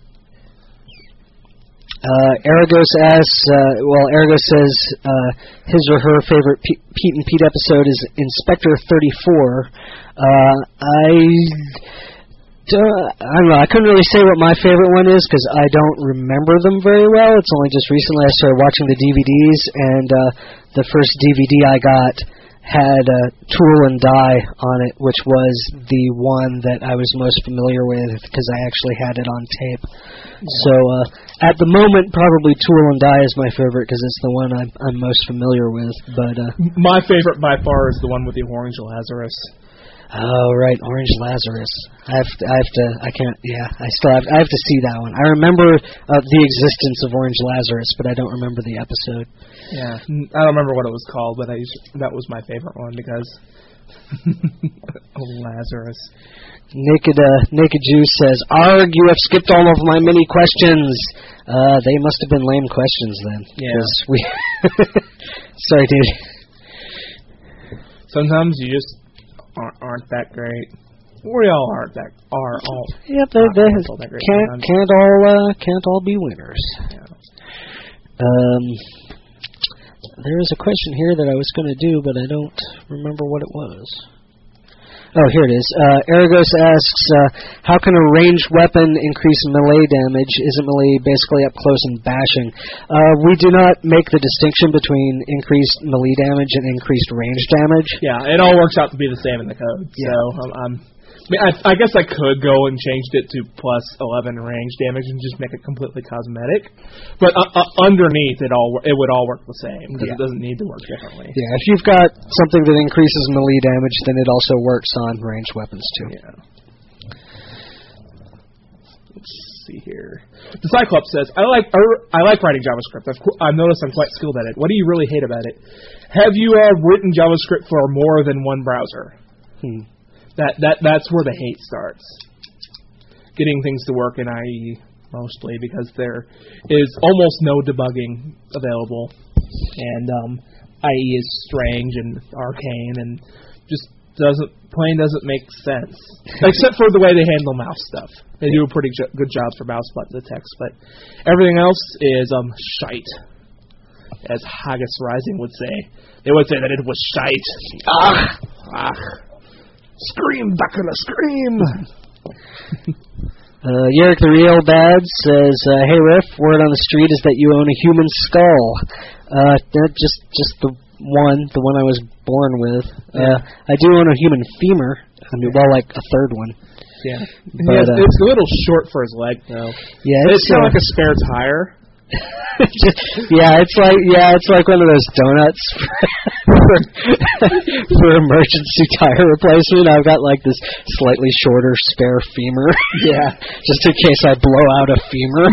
Uh, Aragos asks, uh, well, Aragos says uh, his or her favorite P- Pete and Pete episode is Inspector thirty-four. Uh, I, uh, I don't know, I couldn't really say what my favorite one is because I don't remember them very well. It's only just recently I started watching the D V Ds, and uh, the first D V D I got had uh, Tool and Die on it, which was the one that I was most familiar with because I actually had it on tape. So uh, at the moment, probably Tool and Die is my favorite because it's the one I'm, I'm most familiar with. But uh, My favorite by far is the one with the Orange Lazarus. oh right, Orange Lazarus. I have to, I have to. I can't. Yeah, I still have. I have to see that one. I remember uh, the existence of Orange Lazarus, but I don't remember the episode. Yeah, I don't remember what it was called, but I used, that was my favorite one because oh, Lazarus. Naked uh, Naked Jew says, "Arg, you have skipped all of my many questions." Uh, they must have been lame questions then. Yeah. 'Cause we Sorry, dude. Sometimes you just aren't, aren't that great. We all aren't that are all. Yep, they, they Not all that great can't sometimes. can't all uh, can't all be winners. Yeah. Um, there was a question here that I was going to do, but I don't remember what it was. Oh, here it is. Uh, Aragos asks, uh, how can a ranged weapon increase melee damage? Isn't melee basically up close and bashing? Uh, we do not make the distinction between increased melee damage and increased range damage. Yeah, it all works out to be the same in the code. Yeah. So I'm, I'm I, mean, I, I guess I could go and change it to plus eleven range damage and just make it completely cosmetic. But uh, uh, underneath it all, it would all work the same because Yeah. it doesn't need to work differently. Yeah, if you've got something that increases melee damage, then it also works on ranged weapons too. Yeah. let's see here. The Cyclops says, I like er, I like writing JavaScript. I've, I've noticed I'm quite skilled at it. What do you really hate about it? Have you uh, written JavaScript for more than one browser? Hmm. That that That's where the hate starts. Getting things to work in I E, mostly, because there is almost no debugging available. And um, I E is strange and arcane and just doesn't plain doesn't make sense, except for the way they handle mouse stuff. They do a pretty jo- good job for mouse button text, but everything else is um shite, as Haggis Rising would say. They would say that it was shite. Ah, ah. Scream, Dracula, scream. Uh, Yerrick the Real Bad says, uh, "Hey Riff, word on the street is that you own a human skull. Uh, that just just the one, the one I was born with. Uh, I do own a human femur. I mean, well, like a third one. Yeah, but, has, uh, it's a little short for his leg, though. Yeah, it's, it's kind of uh, like a spare tire. yeah, it's like yeah, it's like one of those donuts for, for emergency tire replacement. I've got like this slightly shorter spare femur. Yeah, just in case I blow out a femur.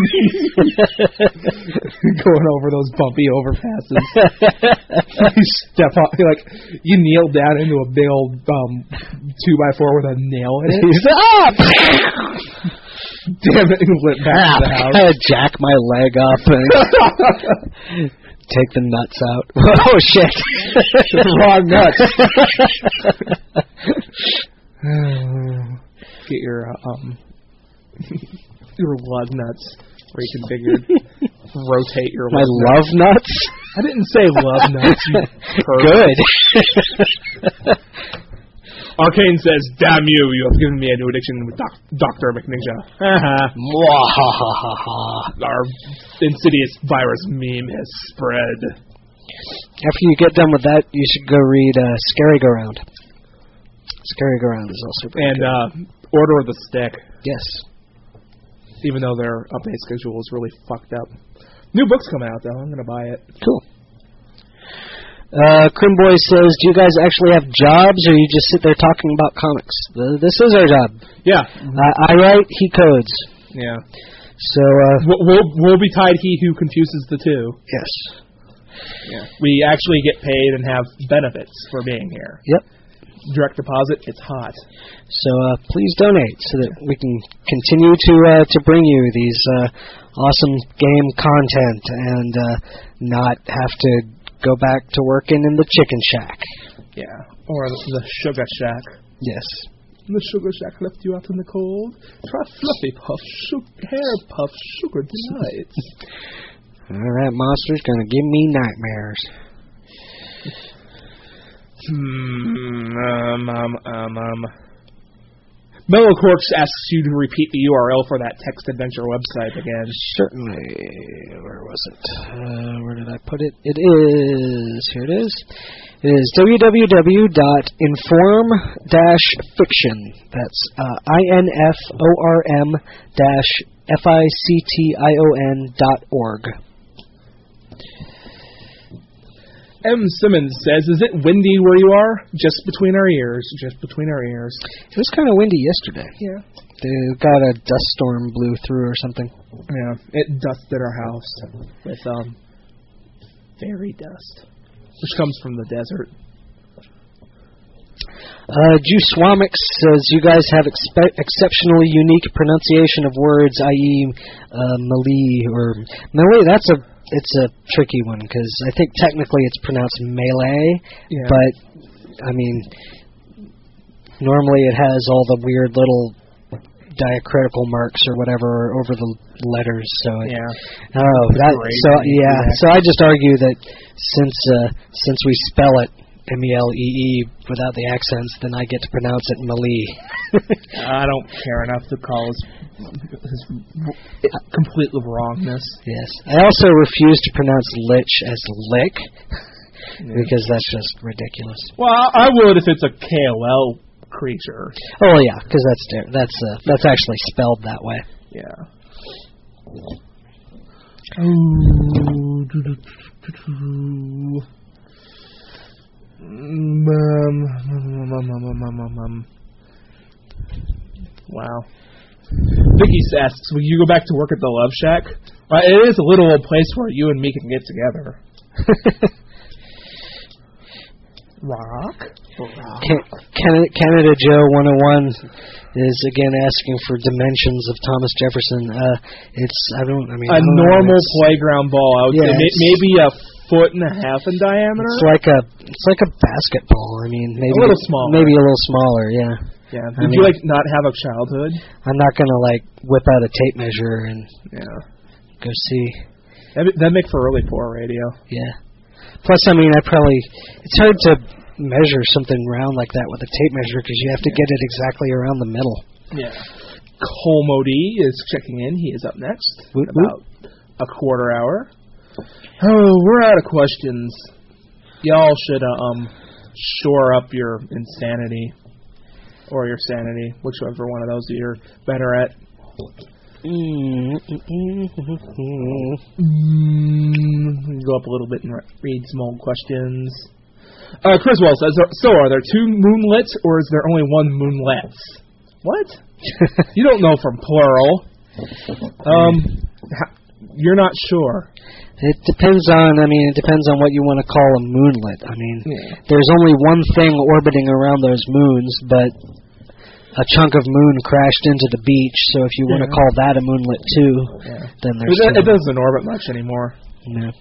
Going over those bumpy overpasses. You step up, like you kneel down into a big old um, two by four with a nail in it. He's ah! Damn it! Went back to the house. Jack my leg up and take the nuts out. Oh shit! Wrong nuts. Get your uh, um your lug nuts reconfigured. Rotate your my lug love nuts. nuts. I didn't say love nuts. You Good. Arcane says, "Damn you! You have given me a new addiction with doc- Doctor McNinja. Our insidious virus meme has spread." After you get done with that, you should go read uh, Scary Go Round. Scary Go Round is also pretty and good. uh, Order of the Stick. Yes. Even though their update schedule is really fucked up. New book's coming out though. I'm gonna buy it. Cool. Uh, Crimboy says, "Do you guys actually have jobs, or you just sit there talking about comics?" Uh, this is our job. Yeah. Uh, I write, he codes. Yeah. So uh, we'll, we'll we'll be tied he who confuses the two. Yes. Yeah. We actually get paid and have benefits for being here. Yep. Direct deposit, it's hot. So uh, please donate so that we can continue to uh, to bring you these uh, awesome game content and uh, not have to go back to working in the chicken shack. Yeah, or the sugar shack. Yes. The sugar shack left you out in the cold. Try Fluffy Puff, su- hair puff, sugar delights. All right, monster's gonna give me nightmares. Hmm. Um. Um. Um. um. Mellow Corks asks you to repeat the U R L for that text adventure website again. Certainly. Where was it? Uh, where did I put it? It is. Here it is. It is w w w dot inform dash fiction. That's uh, I N F O R M dash F I C T I O N dot org. M. Simmons says, "Is it windy where you are?" Just between our ears. Just between our ears. It was kind of windy yesterday. Yeah. They got a dust storm blew through or something. Yeah. It dusted our house with um fairy dust, which comes from the desert. Uh, Juice-Swamix says, "You guys have expe- exceptionally unique pronunciation of words, that is, uh, melee or melee." That's a it's a tricky one because I think technically it's pronounced melee, yeah. but I mean, normally it has all the weird little diacritical marks or whatever over the letters. So it, yeah. Oh, that so yeah. So I just argue that since uh, since we spell it M E L E E without the accents, then I get to pronounce it melee. I don't care enough to call his, his complete wrongness. Yes. I also refuse to pronounce lich as lick, yeah. because that's just ridiculous. Well, I would if it's a K O L creature. Oh yeah, because that's that's uh, that's actually spelled that way. Yeah. Oh. Um, um, um, um, um, um, um. Wow. Vicky asks, will you go back to work at the Love Shack? Well, it is a little old place where you and me can get together. Rock? Rock. Canada, Canada Joe one oh one is again asking for dimensions of Thomas Jefferson. Uh, it's I don't I mean a I don't normal know, playground ball. I would Yeah, say may, it's- maybe a foot and a half in diameter. It's like a it's like a basketball. I mean maybe A little smaller. Maybe a little smaller. Yeah. Yeah. I Did mean- you like not have a childhood? I'm not gonna like whip out a tape measure and Yeah. go see. That that make for really poor radio. Yeah. Plus, I mean, I probably it's hard to measure something round like that with a tape measure because you have to get it exactly around the middle. Yeah. Cole Modi is checking in. He is up next Woot, in about a quarter hour. Oh, we're out of questions. Y'all should uh, um shore up your insanity or your sanity, whichever one of those you're better at. Mm, Mm, go up a little bit and re- read some old questions. Uh, Criswell says, so are there two moonlets or is there only one moonlets? What? You don't know from plural. Um, ha- you're not sure. It depends on, I mean, it depends on what you want to call a moonlet. I mean, Yeah. there's only one thing orbiting around those moons, but a chunk of moon crashed into the beach, so if you want to Yeah. call that a moonlet too, Yeah. then there's It, it two. doesn't orbit much anymore. No.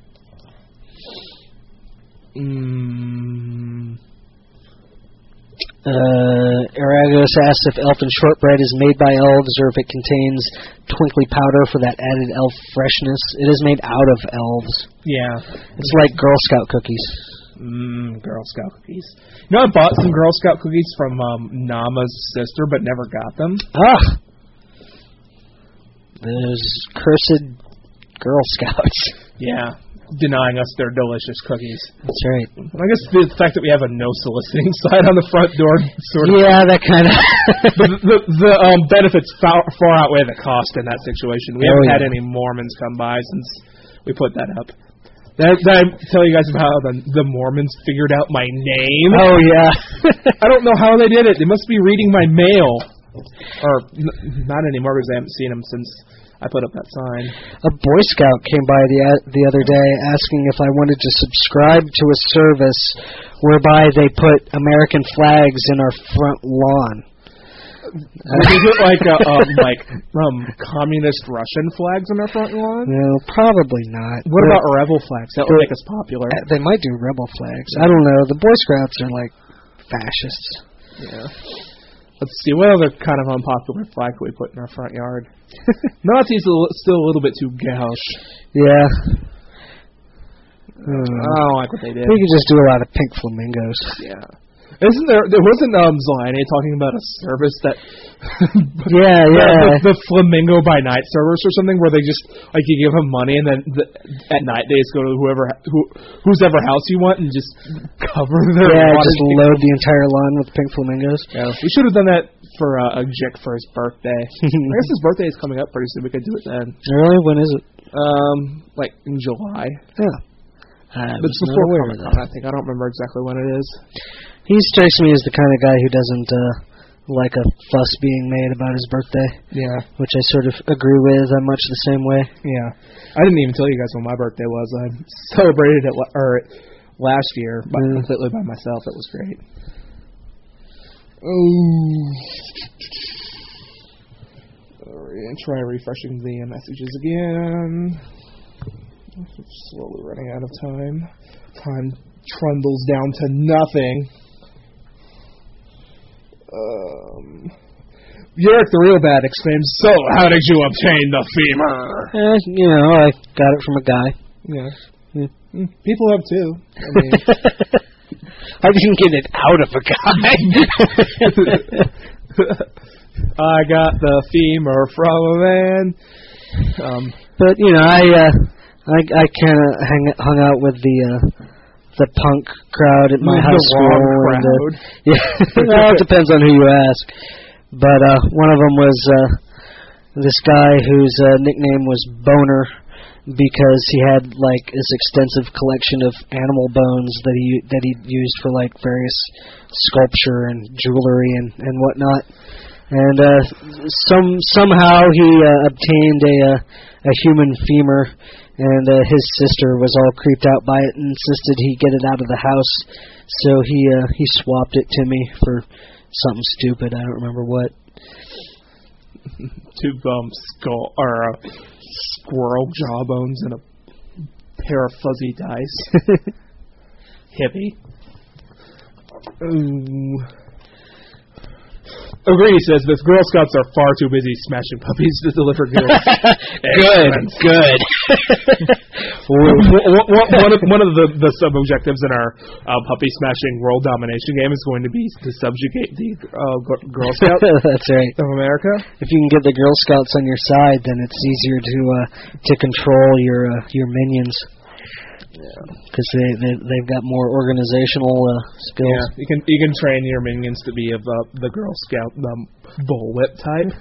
Mm, Uh, Aragos asks if elfin shortbread is made by elves or if it contains twinkly powder for that added elf freshness. It is made out of elves. yeah. It's like Girl Scout cookies. Mm, Girl Scout cookies. You know, I bought some Girl Scout cookies from um, Nama's sister, but never got them. Ah! Those cursed Girl Scouts. Yeah, denying us their delicious cookies. That's right. I guess the fact that we have a no soliciting sign on the front door sort of. Yeah, that kind of... the the, the um, benefits far, far outweigh the cost in that situation. We Oh, haven't yeah. had any Mormons come by since we put that up. Did I, did I tell you guys about how the, the Mormons figured out my name? Oh, yeah. I don't know how they did it. They must be reading my mail. Or, n- not anymore because I haven't seen them since I put up that sign. A Boy Scout came by the the other day asking if I wanted to subscribe to a service whereby they put American flags in our front lawn. Is it like uh, um, like um, communist Russian flags on our front lawn? No, probably not. What But- about rebel flags? That would make us popular. Uh, They might do rebel flags. I don't know. The Boy Scouts are like fascists. Yeah. Let's see, what other kind of unpopular flag could we put in our front yard? Nazis are li- still a little bit too gauche. Yeah. I Uh, don't like what they did. we could just do a lot of pink flamingos. Yeah. Isn't there, there wasn't um, Zelani talking about a service that... Yeah, the, yeah. The, the Flamingo by Night service or something where they just, like, you give them money and then the, at night they just go to whoever, who, whose ever house you want and just cover their Yeah, lawn. just load the entire lawn with pink flamingos. Yeah, we should have done that for uh, a Jick for his birthday. I guess his birthday is coming up pretty soon. We could do it then. Really? When is it? Um, like in July. Yeah. I But was it's not before aware Comic of Con, that. I think. I don't remember exactly when it is. He strikes me as the kind of guy who doesn't uh, like a fuss being made about his birthday, Yeah. which I sort of agree with. I'm much the same way. Yeah. I didn't even tell you guys when my birthday was. I celebrated it la- or last year by, Mm. completely by myself. It was great. Oh. Alright, try refreshing the messages again. Slowly running out of time. Time trundles down to nothing. Um, Yerrick the Real Bad exclaims, so how did you obtain the femur? Eh, you know, I got it from a guy. Yeah. Yeah. Mm, people have too. I mean, I didn't get it out of a guy. I got the femur from a man. Um, But you know, I uh, I I kind of hang hung out with the uh, the punk crowd at my The high wrong school. And, crowd. uh, yeah, well, it depends on who you ask. But uh, one of them was uh, this guy whose uh, nickname was Boner because he had like this extensive collection of animal bones that he that he used for like various sculpture and jewelry and and whatnot. and uh, some somehow he uh, obtained a uh, a human femur, and uh, his sister was all creeped out by it and insisted he get it out of the house. So he uh, he swapped it to me for something stupid. I don't remember what. Two um skull or uh, squirrel jawbones and a pair of fuzzy dice. Hippie. Ooh. O'Grady says that Girl Scouts are far too busy smashing puppies to deliver goods. Good, good. one, one, one of, one of the, the sub-objectives in our uh, puppy smashing world domination game is going to be to subjugate the uh, Girl Scouts That's right. of America. If you can get the Girl Scouts on your side, then it's easier to uh, to control your uh, your minions. Because they, they they've got more organizational uh, skills. Yeah, you can you can train your minions to be of uh, the Girl Scout um, bullwhip type.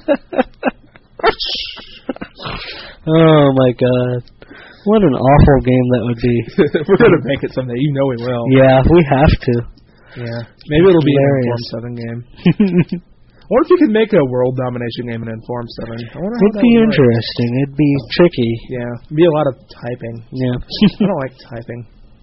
Oh my God, what an awful game that would be! We're gonna make it someday. You know we will. Yeah, we have to. Yeah, maybe it'll be an Hilarious. Inform Seven game. Or if you could make a world domination game in Inform Seven. I wonder how It'd that be would work. interesting. It'd be tricky. Yeah, it'd be a lot of typing. Yeah. I don't like typing.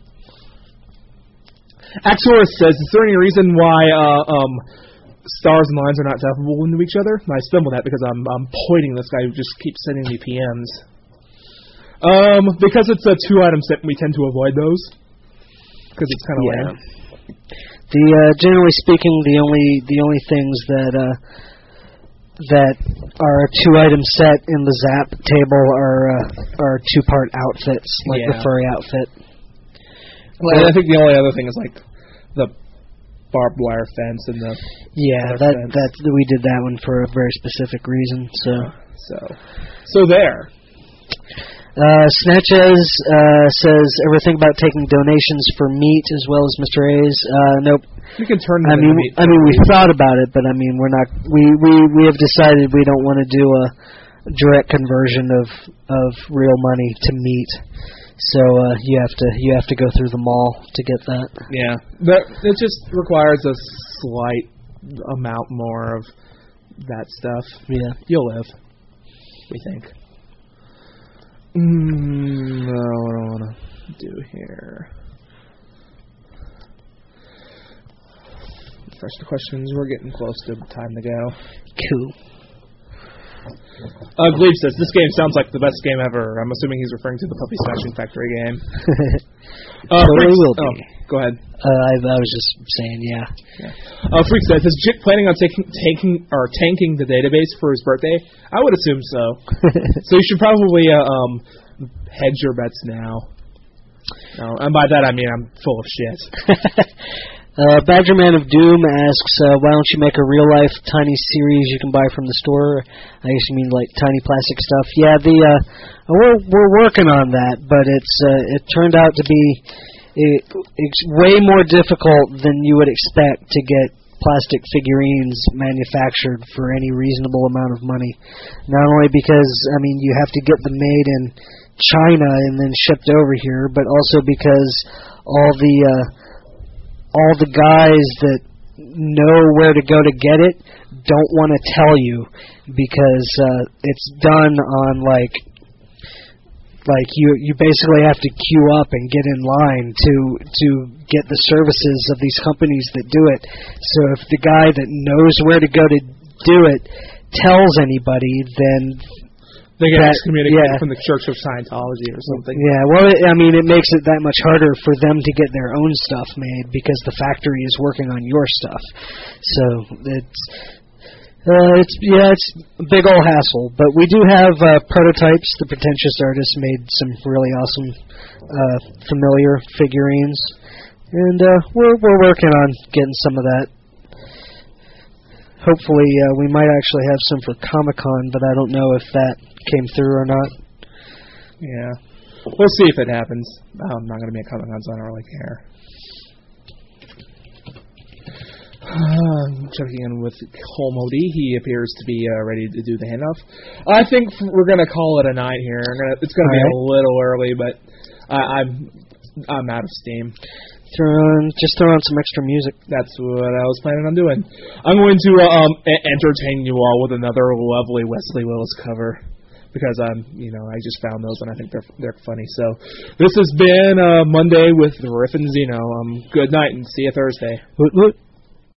Axorus says, is there any reason why uh, um, stars and lines are not tappable into each other? I stumbled at because I'm I'm pointing this guy who just keeps sending me P Ms. Um, because it's a two-item set, we tend to avoid those. Because it's kind of Yeah. lame. The uh, generally speaking, the only the only things that uh, that are a two-item set in the Zap table are uh, are two-part outfits, like the Yeah. furry outfit. And I think the only other thing is like the barbed wire fence and the Yeah, other that fence. that we did that one for a very specific reason. So, So, so there. uh, Snatches uh, says, ever think about taking donations for meat as well as Mister A's? Uh, nope. You can turn I them mean, into meat. I mean, we thought about it, but I mean, we're not. We we we have decided we don't want to do a direct conversion of of real money to meat. So uh, you have to you have to go through the mall to get that. Yeah, but it just requires a slight amount more of that stuff. Yeah. You'll live, we think. Mm, no, what do I want to do here? Refresh the questions. We're getting close to time to go. Cool. Uh, Glebe says, this game sounds like the best game ever. I'm assuming he's referring to the Puppy Smashing Factory game. Uh, Totally Freak- will be. oh, go ahead. Uh, I, I was just saying, yeah. Yeah. Uh, Freak says, is Jick planning on taking, taking or tanking the database for his birthday? I would assume so. So you should probably uh, um, hedge your bets now. No, and by that I mean I'm full of shit. Uh, Badgerman of Doom asks, uh, why don't you make a real-life tiny series you can buy from the store? I guess you mean like tiny plastic stuff. Yeah, the uh, we're we're working on that, but it's uh, it turned out to be it, it's way more difficult than you would expect to get plastic figurines manufactured for any reasonable amount of money. Not only because I mean you have to get them made in China and then shipped over here, but also because all the uh, all the guys that know where to go to get it don't want to tell you because uh, it's done on like like you you basically have to queue up and get in line to to get the services of these companies that do it. So if the guy that knows where to go to do it tells anybody, then They get That- excommunicated yeah. from the Church of Scientology or something. yeah, well, it, I mean, it makes it that much harder for them to get their own stuff made because the factory is working on your stuff. So it's, uh, it's yeah, it's a big old hassle. But we do have uh, prototypes. The Pretentious Artist made some really awesome, uh, familiar figurines, and uh, we're we're working on getting some of that. Hopefully, uh, we might actually have some for Comic-Con, but I don't know if that came through or not. Yeah. We'll see if it happens. I'm not going to be at Comic-Con, so I don't really care. I'm checking in with Colmody. He appears to be uh, ready to do the handoff. I think we're going to call it a night here. I'm gonna, it's going to be All a little early, but I, I'm I'm out of steam. Throw on, just throw on some extra music. That's what I was planning on doing. I'm going to uh, um a- entertain you all with another lovely Wesley Willis cover because I'm, you know, I just found those and I think they're they're funny. So this has been uh, Monday with Riff and Zeno. Um, good night and see you Thursday. Woot woot.